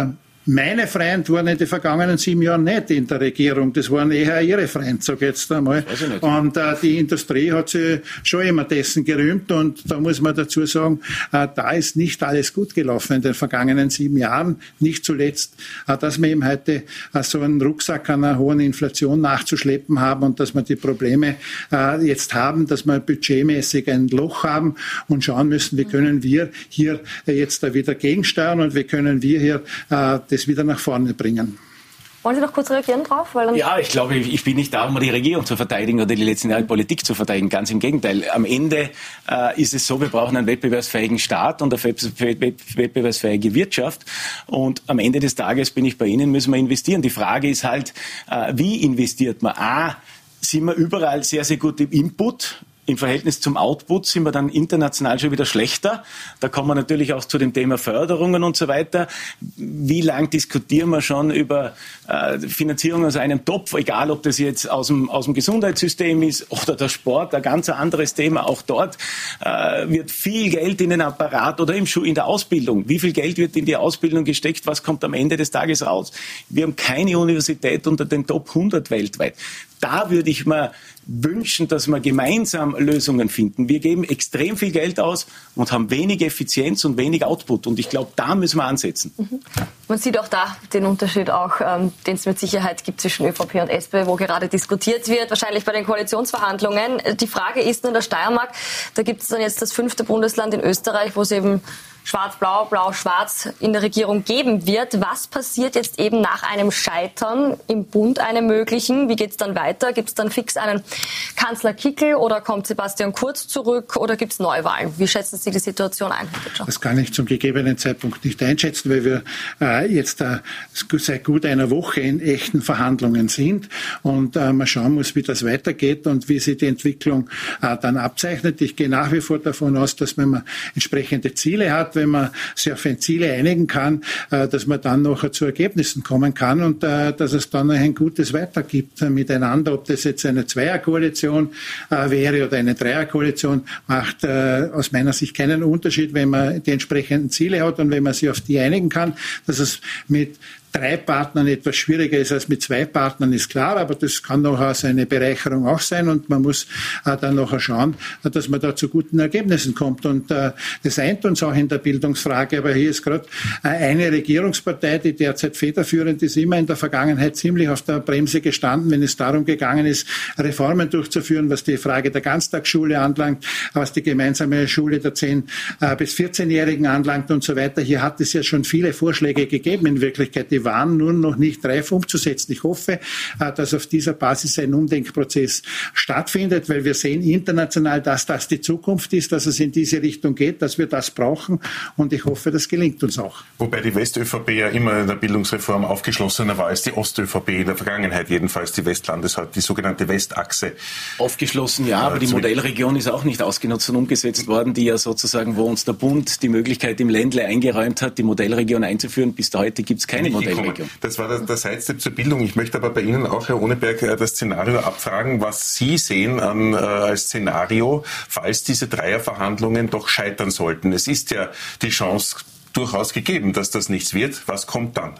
Speaker 22: Meine Freunde waren in den vergangenen sieben Jahren nicht in der Regierung. Das waren eher ihre Freunde, sage ich jetzt einmal. Und äh, die Industrie hat sich schon immer dessen gerühmt. Und da muss man dazu sagen, äh, da ist nicht alles gut gelaufen in den vergangenen sieben Jahren. Nicht zuletzt, äh, dass wir eben heute äh, so einen Rucksack an einer hohen Inflation nachzuschleppen haben und dass wir die Probleme äh, jetzt haben, dass wir budgetmäßig ein Loch haben und schauen müssen, wie können wir hier äh, jetzt da wieder gegensteuern und wie können wir hier äh, das wieder nach vorne bringen.
Speaker 2: Wollen Sie noch kurz reagieren drauf? Weil dann
Speaker 21: ja, ich glaube, ich bin nicht da, um die Regierung zu verteidigen oder die letzten Jahre Politik zu verteidigen. Ganz im Gegenteil. Am Ende äh, ist es so, wir brauchen einen wettbewerbsfähigen Staat und eine wettbewerbsfähige Wirtschaft. Und am Ende des Tages bin ich bei Ihnen, müssen wir investieren. Die Frage ist halt, äh, wie investiert man? A, sind wir überall sehr, sehr gut im Input? Im Verhältnis zum Output sind wir dann international schon wieder schlechter. Da kommen wir natürlich auch zu dem Thema Förderungen und so weiter. Wie lang diskutieren wir schon über äh, Finanzierung aus einem Topf, egal ob das jetzt aus dem, aus dem Gesundheitssystem ist oder der Sport, ein ganz anderes Thema. Auch dort äh, wird viel Geld in den Apparat oder im Schu- in der Ausbildung. Wie viel Geld wird in die Ausbildung gesteckt? Was kommt am Ende des Tages raus? Wir haben keine Universität unter den Top hundert weltweit. Da würde ich mir wünschen, dass wir gemeinsam Lösungen finden. Wir geben extrem viel Geld aus und haben wenig Effizienz und wenig Output. Und ich glaube, da müssen wir ansetzen.
Speaker 2: Mhm. Man sieht auch da den Unterschied, auch ähm, den es mit Sicherheit gibt zwischen ÖVP und SPÖ, wo gerade diskutiert wird, wahrscheinlich bei den Koalitionsverhandlungen. Die Frage ist nur in der Steiermark, da gibt es dann jetzt das fünfte Bundesland in Österreich, wo es eben Schwarz-Blau, Blau-Schwarz in der Regierung geben wird. Was passiert jetzt eben nach einem Scheitern im Bund, einem möglichen? Wie geht es dann weiter? Gibt es dann fix einen Kanzler Kickl oder kommt Sebastian Kurz zurück oder gibt es Neuwahlen? Wie schätzen Sie die Situation ein?
Speaker 22: Das kann ich zum gegebenen Zeitpunkt nicht einschätzen, weil wir äh, jetzt äh, seit gut einer Woche in echten Verhandlungen sind und äh, man schauen muss, wie das weitergeht und wie sich die Entwicklung äh, dann abzeichnet. Ich gehe nach wie vor davon aus, dass wenn man entsprechende Ziele hat, wenn man sich auf ein Ziel einigen kann, dass man dann nachher zu Ergebnissen kommen kann und dass es dann ein gutes Weiter gibt miteinander. Ob das jetzt eine Zweierkoalition wäre oder eine Dreierkoalition, macht aus meiner Sicht keinen Unterschied, wenn man die entsprechenden Ziele hat und wenn man sich auf die einigen kann. Dass es mit drei Partnern etwas schwieriger ist als mit zwei Partnern, ist klar, aber das kann nachher eine Bereicherung auch sein und man muss äh, dann nachher schauen, dass man da zu guten Ergebnissen kommt. Und äh, das eint uns auch in der Bildungsfrage, aber hier ist gerade äh, eine Regierungspartei, die derzeit federführend ist, immer in der Vergangenheit ziemlich auf der Bremse gestanden, wenn es darum gegangen ist, Reformen durchzuführen, was die Frage der Ganztagsschule anlangt, was die gemeinsame Schule der zehn bis vierzehnjährigen anlangt und so weiter. Hier hat es ja schon viele Vorschläge gegeben in Wirklichkeit, die waren nur noch nicht reif umzusetzen. Ich hoffe, dass auf dieser Basis ein Umdenkprozess stattfindet, weil wir sehen international, dass das die Zukunft ist, dass es in diese Richtung geht, dass wir das brauchen und ich hoffe, das gelingt uns auch.
Speaker 1: Wobei die West-ÖVP ja immer in der Bildungsreform aufgeschlossener war als die Ost-ÖVP, in der Vergangenheit jedenfalls. Die Westlandes hat die sogenannte Westachse.
Speaker 21: Aufgeschlossen, ja, aber die Modellregion ist auch nicht ausgenutzt und umgesetzt worden, die ja sozusagen, wo uns der Bund die Möglichkeit im Ländle eingeräumt hat, die Modellregion einzuführen. Bis heute gibt es keine Modellregion.
Speaker 1: Das war der, der Sidestep zur Bildung. Ich möchte aber bei Ihnen auch, Herr Ohneberg, das Szenario abfragen, was Sie sehen ähm, äh, als Szenario, falls diese Dreierverhandlungen doch scheitern sollten. Es ist ja die Chance durchaus gegeben, dass das nichts wird. Was kommt dann?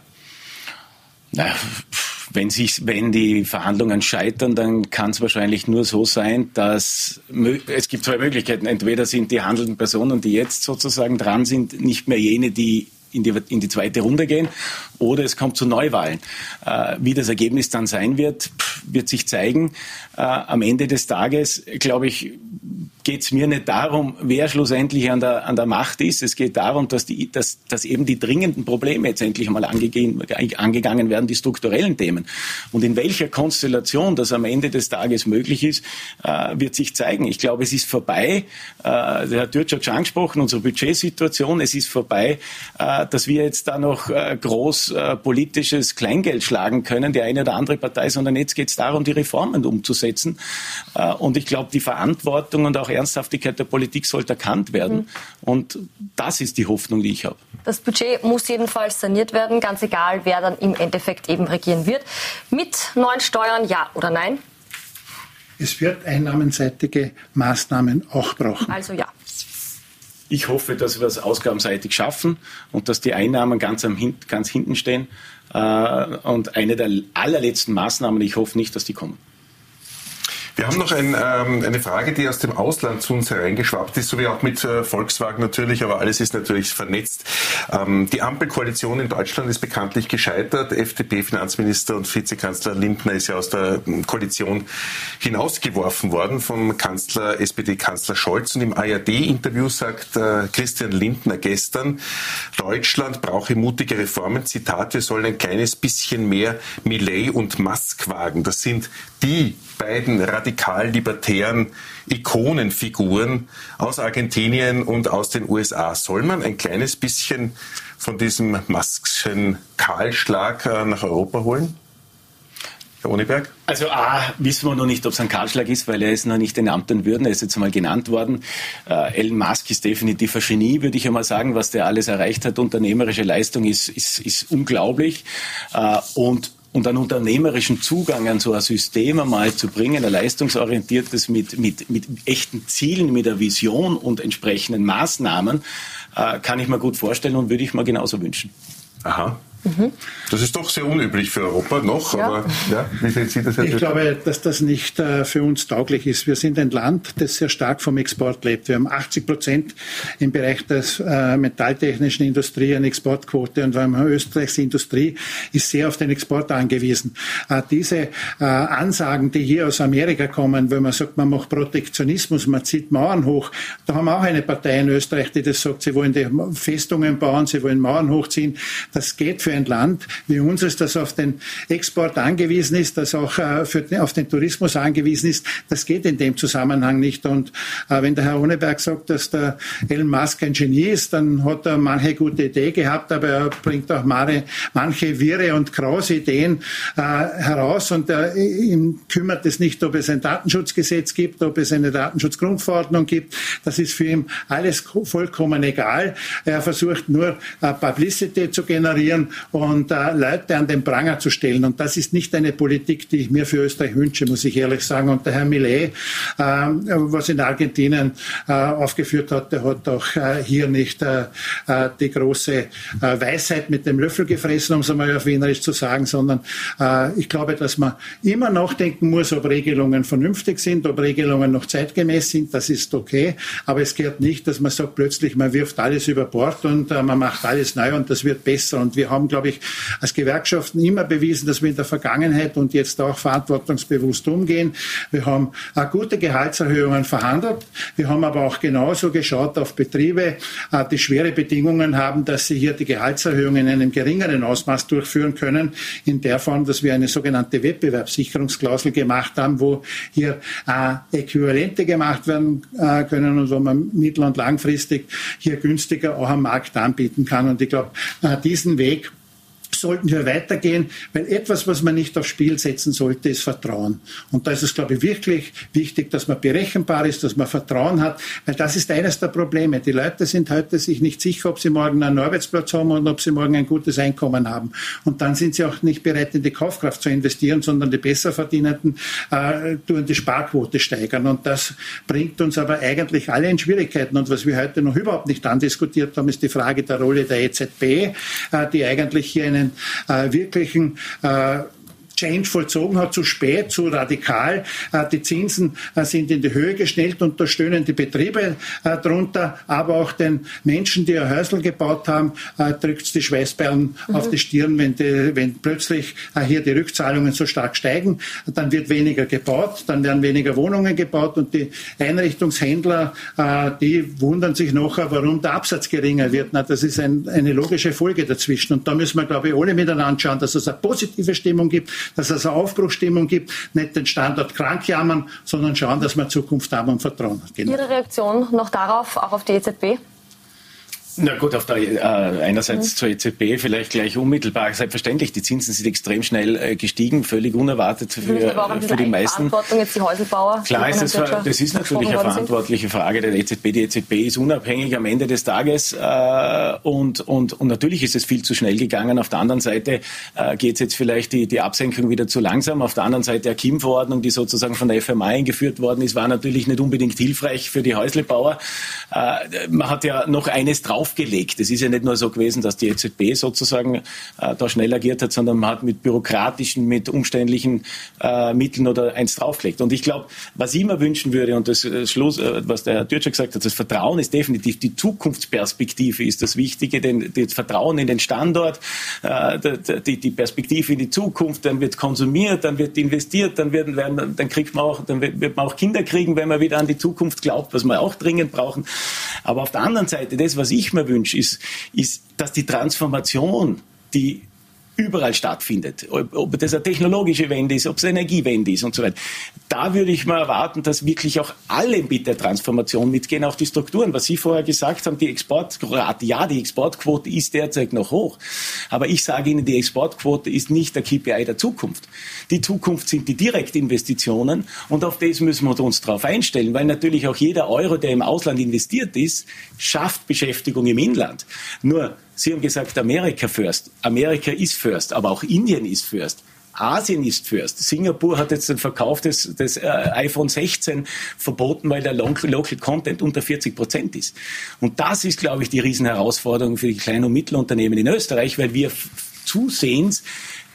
Speaker 21: Na, wenn, sich, wenn die Verhandlungen scheitern, dann kann es wahrscheinlich nur so sein, dass es gibt zwei Möglichkeiten. Entweder sind die handelnden Personen, die jetzt sozusagen dran sind, nicht mehr jene, die in die, in die zweite Runde gehen, oder es kommt zu Neuwahlen. Äh, wie das Ergebnis dann sein wird, wird sich zeigen. Äh, am Ende des Tages, glaube ich, geht es mir nicht darum, wer schlussendlich an der, an der Macht ist. Es geht darum, dass, die, dass, dass eben die dringenden Probleme jetzt endlich mal angegeben, angegangen werden, die strukturellen Themen. Und in welcher Konstellation das am Ende des Tages möglich ist, äh, wird sich zeigen. Ich glaube, es ist vorbei, äh, der Herr Dürtsch hat schon angesprochen, unsere Budgetsituation, es ist vorbei, äh, dass wir jetzt da noch äh, groß äh, politisches Kleingeld schlagen können, die eine oder andere Partei, sondern jetzt geht es darum, die Reformen umzusetzen. Äh, und ich glaube, die Verantwortung und auch Ernsthaftigkeit der Politik sollte erkannt werden. Mhm. Und das ist die Hoffnung, die ich habe.
Speaker 2: Das Budget muss jedenfalls saniert werden, ganz egal, wer dann im Endeffekt eben regieren wird. Mit neuen Steuern, ja oder nein?
Speaker 22: Es wird einnahmenseitige Maßnahmen auch brauchen.
Speaker 2: Also ja.
Speaker 21: Ich hoffe, dass wir es ausgabenseitig schaffen und dass die Einnahmen ganz, am Hin- ganz hinten stehen. Und eine der allerletzten Maßnahmen, ich hoffe nicht, dass die kommen.
Speaker 1: Wir haben noch ein, ähm, eine Frage, die aus dem Ausland zu uns hereingeschwappt ist, so wie auch mit äh, Volkswagen natürlich, aber alles ist natürlich vernetzt. Ähm, die Ampelkoalition in Deutschland ist bekanntlich gescheitert. F D P-Finanzminister und Vizekanzler Lindner ist ja aus der Koalition hinausgeworfen worden vom Kanzler, S P D-Kanzler Scholz. Und im A R D-Interview sagt äh, Christian Lindner gestern, Deutschland brauche mutige Reformen. Zitat, wir sollen ein kleines bisschen mehr Millet und Musk wagen. Das sind die beiden radikal-libertären Ikonenfiguren aus Argentinien und aus den U S A. Soll man ein kleines bisschen von diesem Muskschen Kahlschlag nach Europa holen? Herr Oniberg?
Speaker 21: Also A, wissen wir noch nicht, ob es ein Kahlschlag ist, weil er ist noch nicht in Amt und Würden. Er ist jetzt einmal genannt worden. Äh, Elon Musk ist definitiv ein Genie, würde ich einmal sagen, was der alles erreicht hat. Unternehmerische Leistung ist, ist, ist unglaublich. Äh, und Und einen unternehmerischen Zugang an so ein System einmal zu bringen, ein leistungsorientiertes mit, mit, mit echten Zielen, mit einer Vision und entsprechenden Maßnahmen, äh, kann ich mir gut vorstellen und würde ich mir genauso wünschen.
Speaker 1: Aha. Mhm. Das ist doch sehr unüblich für Europa noch,
Speaker 22: ja.
Speaker 1: aber ja, wie sehen Sie das?
Speaker 22: Ich glaube, dass das nicht äh, für uns tauglich ist. Wir sind ein Land, das sehr stark vom Export lebt. Wir haben achtzig Prozent im Bereich der äh, metalltechnischen Industrie eine Exportquote und wir haben Österreichs Industrie ist sehr auf den Export angewiesen. Äh, diese äh, Ansagen, die hier aus Amerika kommen, wenn man sagt, man macht Protektionismus, man zieht Mauern hoch, da haben wir auch eine Partei in Österreich, die das sagt, sie wollen die Festungen bauen, sie wollen Mauern hochziehen. Das geht für ein Land wie unseres, das auf den Export angewiesen ist, das auch äh, für den, auf den Tourismus angewiesen ist, das geht in dem Zusammenhang nicht. Und äh, wenn der Herr Honeberg sagt, dass der Elon Musk ein Genie ist, dann hat er manche gute Idee gehabt, aber er bringt auch manche, manche wirre und krause Ideen äh, heraus und äh, ihm kümmert es nicht, ob es ein Datenschutzgesetz gibt, ob es eine Datenschutzgrundverordnung gibt. Das ist für ihn alles vollkommen egal. Er versucht nur äh, Publicity zu generieren und äh, Leute an den Pranger zu stellen. Und das ist nicht eine Politik, die ich mir für Österreich wünsche, muss ich ehrlich sagen. Und der Herr Millet, äh, was in Argentinien äh, aufgeführt hat, der hat auch äh, hier nicht äh, die große äh, Weisheit mit dem Löffel gefressen, um es einmal auf Wienerisch zu sagen, sondern äh, ich glaube, dass man immer nachdenken muss, ob Regelungen vernünftig sind, ob Regelungen noch zeitgemäß sind. Das ist okay. Aber es geht nicht, dass man sagt, plötzlich, man wirft alles über Bord und äh, man macht alles neu und das wird besser. Und wir haben, glaube ich, als Gewerkschaften immer bewiesen, dass wir in der Vergangenheit und jetzt auch verantwortungsbewusst umgehen. Wir haben äh, gute Gehaltserhöhungen verhandelt. Wir haben aber auch genauso geschaut auf Betriebe, äh, die schwere Bedingungen haben, dass sie hier die Gehaltserhöhungen in einem geringeren Ausmaß durchführen können, in der Form, dass wir eine sogenannte Wettbewerbssicherungsklausel gemacht haben, wo hier äh, Äquivalente gemacht werden äh, können und wo man mittel- und langfristig hier günstiger auch am Markt anbieten kann. Und ich glaube, äh, diesen Weg sollten wir weitergehen, weil etwas, was man nicht aufs Spiel setzen sollte, ist Vertrauen. Und da ist es, glaube ich, wirklich wichtig, dass man berechenbar ist, dass man Vertrauen hat, weil das ist eines der Probleme. Die Leute sind heute sich nicht sicher, ob sie morgen einen Arbeitsplatz haben und ob sie morgen ein gutes Einkommen haben. Und dann sind sie auch nicht bereit, in die Kaufkraft zu investieren, sondern die Besserverdienenden äh, tun die Sparquote steigern. Und das bringt uns aber eigentlich alle in Schwierigkeiten. Und was wir heute noch überhaupt nicht andiskutiert haben, ist die Frage der Rolle der E Z B, äh, die eigentlich hier einen Äh, wirklichen äh, Change vollzogen hat, zu spät, zu radikal. Äh, die Zinsen äh, sind in die Höhe geschnellt und da stöhnen die Betriebe äh, drunter, aber auch den Menschen, die ein Häusl gebaut haben, äh, drückt es die Schweißperlen mhm. auf die Stirn, wenn, die, wenn plötzlich äh, hier die Rückzahlungen so stark steigen. Dann wird weniger gebaut, dann werden weniger Wohnungen gebaut und die Einrichtungshändler, äh, die wundern sich nachher, warum der Absatz geringer wird. Na, das ist ein, eine logische Folge dazwischen und da müssen wir, glaube ich, alle miteinander schauen, dass es eine positive Stimmung gibt, dass es eine Aufbruchstimmung gibt, nicht den Standort krank jammern, sondern schauen, dass wir Zukunft haben und Vertrauen.
Speaker 2: Genau. Ihre Reaktion noch darauf, auch auf die E Z B?
Speaker 21: Na gut, auf der, äh, einerseits mhm. zur E Z B vielleicht gleich unmittelbar. Selbstverständlich, die Zinsen sind extrem schnell äh, gestiegen, völlig unerwartet für, für, für die meisten.
Speaker 2: Verantwortung jetzt die Häuselbauer?
Speaker 21: Klar ist das, das ist natürlich eine verantwortliche Frage der E Z B. Die E Z B ist unabhängig am Ende des Tages äh, und, und, und natürlich ist es viel zu schnell gegangen. Auf der anderen Seite äh, geht es jetzt vielleicht die, die Absenkung wieder zu langsam. Auf der anderen Seite der K I M-Verordnung, die sozusagen von der F M A eingeführt worden ist, war natürlich nicht unbedingt hilfreich für die Häuslebauer. Äh, man hat ja noch eines drauf aufgelegt. Es ist ja nicht nur so gewesen, dass die E Z B sozusagen äh, da schnell agiert hat, sondern man hat mit bürokratischen, mit umständlichen äh, Mitteln oder eins draufgelegt. Und ich glaube, was ich mir wünschen würde, und das äh, Schluss, äh, was der Herr Türtscher gesagt hat, das Vertrauen ist definitiv, die Zukunftsperspektive ist das Wichtige, denn das Vertrauen in den Standort, äh, die, die Perspektive in die Zukunft, dann wird konsumiert, dann wird investiert, dann werden, werden dann kriegt man auch, dann wird, wird man auch Kinder kriegen, wenn man wieder an die Zukunft glaubt, was wir auch dringend brauchen. Aber auf der anderen Seite, das, was ich mir wünsche, ist, ist, dass die Transformation, die überall stattfindet, ob, ob das eine technologische Wende ist, ob es eine Energiewende ist und so weiter. Da würde ich mal erwarten, dass wirklich auch alle mit der Transformation mitgehen, auch die Strukturen. Was Sie vorher gesagt haben, die Exportrate, ja, die Exportquote ist derzeit noch hoch. Aber ich sage Ihnen, die Exportquote ist nicht der K P I der Zukunft. Die Zukunft sind die Direktinvestitionen und auf das müssen wir uns darauf einstellen, weil natürlich auch jeder Euro, der im Ausland investiert ist, schafft Beschäftigung im Inland. Nur, Sie haben gesagt, Amerika first. Amerika ist first, aber auch Indien ist first. Asien ist first. Singapur hat jetzt den Verkauf des, des äh, iPhone sechzehn verboten, weil der Local, Local Content unter vierzig Prozent ist. Und das ist, glaube ich, die Riesenherausforderung für die kleinen und Mittelunternehmen in Österreich, weil wir f- zusehends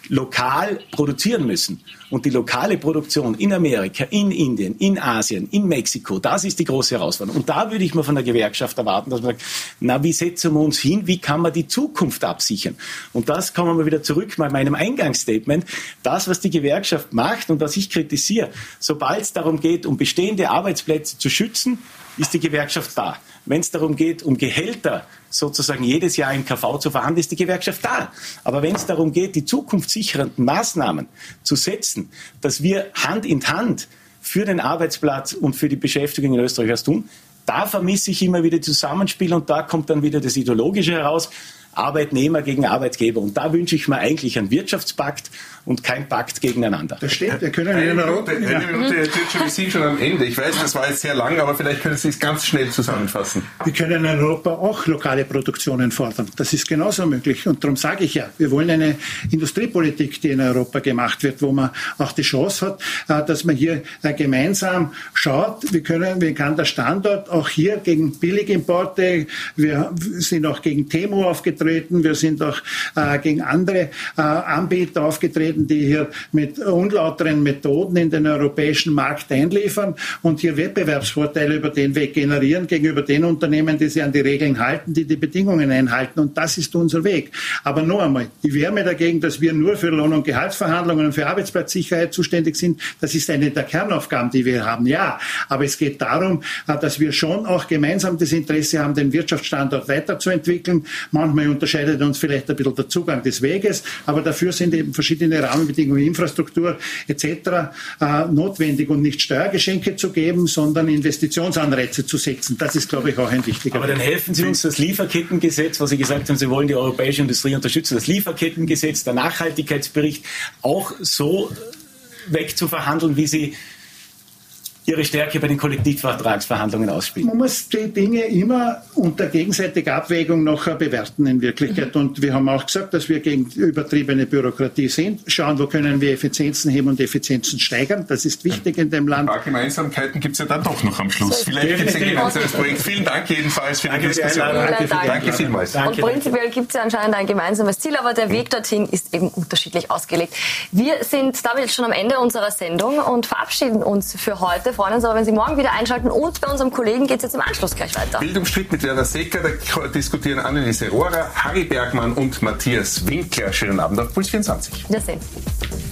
Speaker 21: lokal produzieren müssen. Und die lokale Produktion in Amerika, in Indien, in Asien, in Mexiko, das ist die große Herausforderung. Und da würde ich mir von der Gewerkschaft erwarten, dass man sagt, na, wie setzen wir uns hin, wie kann man die Zukunft absichern? Und das kommen wir wieder zurück bei meinem Eingangsstatement. Das, was die Gewerkschaft macht und was ich kritisiere, sobald es darum geht, um bestehende Arbeitsplätze zu schützen, ist die Gewerkschaft da. Wenn es darum geht, um Gehälter sozusagen jedes Jahr im K V zu verhandeln, ist die Gewerkschaft da. Aber wenn es darum geht, die zukunftssichernden Maßnahmen zu setzen, dass wir Hand in Hand für den Arbeitsplatz und für die Beschäftigung in Österreich was tun, da vermisse ich immer wieder das Zusammenspiel und da kommt dann wieder das Ideologische heraus. Arbeitnehmer gegen Arbeitgeber. Und da wünsche ich mir eigentlich einen Wirtschaftspakt und kein Pakt gegeneinander.
Speaker 22: Das steht, wir können
Speaker 1: eine
Speaker 22: in
Speaker 1: Minute, eine ja. Minute, wir sind schon am Ende. Ich weiß, das war jetzt sehr lang, aber vielleicht können Sie es ganz schnell zusammenfassen.
Speaker 22: Wir können in Europa auch lokale Produktionen fordern. Das ist genauso möglich. Und darum sage ich ja, wir wollen eine Industriepolitik, die in Europa gemacht wird, wo man auch die Chance hat, dass man hier gemeinsam schaut, wie, können, wie kann der Standort auch hier gegen Billigimporte, wir sind auch gegen Temu aufgetreten, wir sind auch äh, gegen andere äh, Anbieter aufgetreten, die hier mit unlauteren Methoden in den europäischen Markt einliefern und hier Wettbewerbsvorteile über den Weg generieren gegenüber den Unternehmen, die sich an die Regeln halten, die die Bedingungen einhalten. Und das ist unser Weg. Aber noch einmal, ich wehre mir dagegen, dass wir nur für Lohn- und Gehaltsverhandlungen und für Arbeitsplatzsicherheit zuständig sind. Das ist eine der Kernaufgaben, die wir haben. Ja, aber es geht darum, dass wir schon auch gemeinsam das Interesse haben, den Wirtschaftsstandort weiterzuentwickeln. Manchmal unterscheidet uns vielleicht ein bisschen der Zugang des Weges, aber dafür sind eben verschiedene Rahmenbedingungen, Infrastruktur et cetera äh, notwendig und nicht Steuergeschenke zu geben, sondern Investitionsanreize zu setzen. Das ist, glaube ich, auch ein wichtiger
Speaker 21: Aber dann helfen Sie uns das Lieferkettengesetz, was Sie gesagt haben, Sie wollen die europäische Industrie unterstützen, das Lieferkettengesetz, der Nachhaltigkeitsbericht auch so wegzuverhandeln, wie Sie Ihre Stärke bei den Kollektivvertragsverhandlungen ausspielen?
Speaker 22: Man muss die Dinge immer unter gegenseitiger Abwägung noch bewerten in Wirklichkeit. Mhm. Und wir haben auch gesagt, dass wir gegen übertriebene Bürokratie sind. Schauen, wo können wir Effizienzen heben und Effizienzen steigern. Das ist wichtig in dem Land.
Speaker 1: Ein paar Gemeinsamkeiten gibt es ja dann doch noch am Schluss. So, vielleicht gibt es ein gemeinsames Projekt. Vielen Dank jedenfalls für die Diskussion.
Speaker 2: Danke,
Speaker 1: Danke, Danke vielmals.
Speaker 2: Danke. Und prinzipiell gibt es ja anscheinend ein gemeinsames Ziel, aber der Weg dorthin ist eben unterschiedlich ausgelegt. Wir sind damit jetzt schon am Ende unserer Sendung und verabschieden uns für heute. Freuen uns aber, wenn Sie morgen wieder einschalten. Und bei unserem Kollegen geht es jetzt im Anschluss gleich weiter.
Speaker 1: Bildungsstritt mit Werner Secker, da diskutieren Anneliese Rohrer, Harry Bergmann und Matthias Winkler. Schönen Abend auf Puls vierundzwanzig.
Speaker 2: Wiedersehen.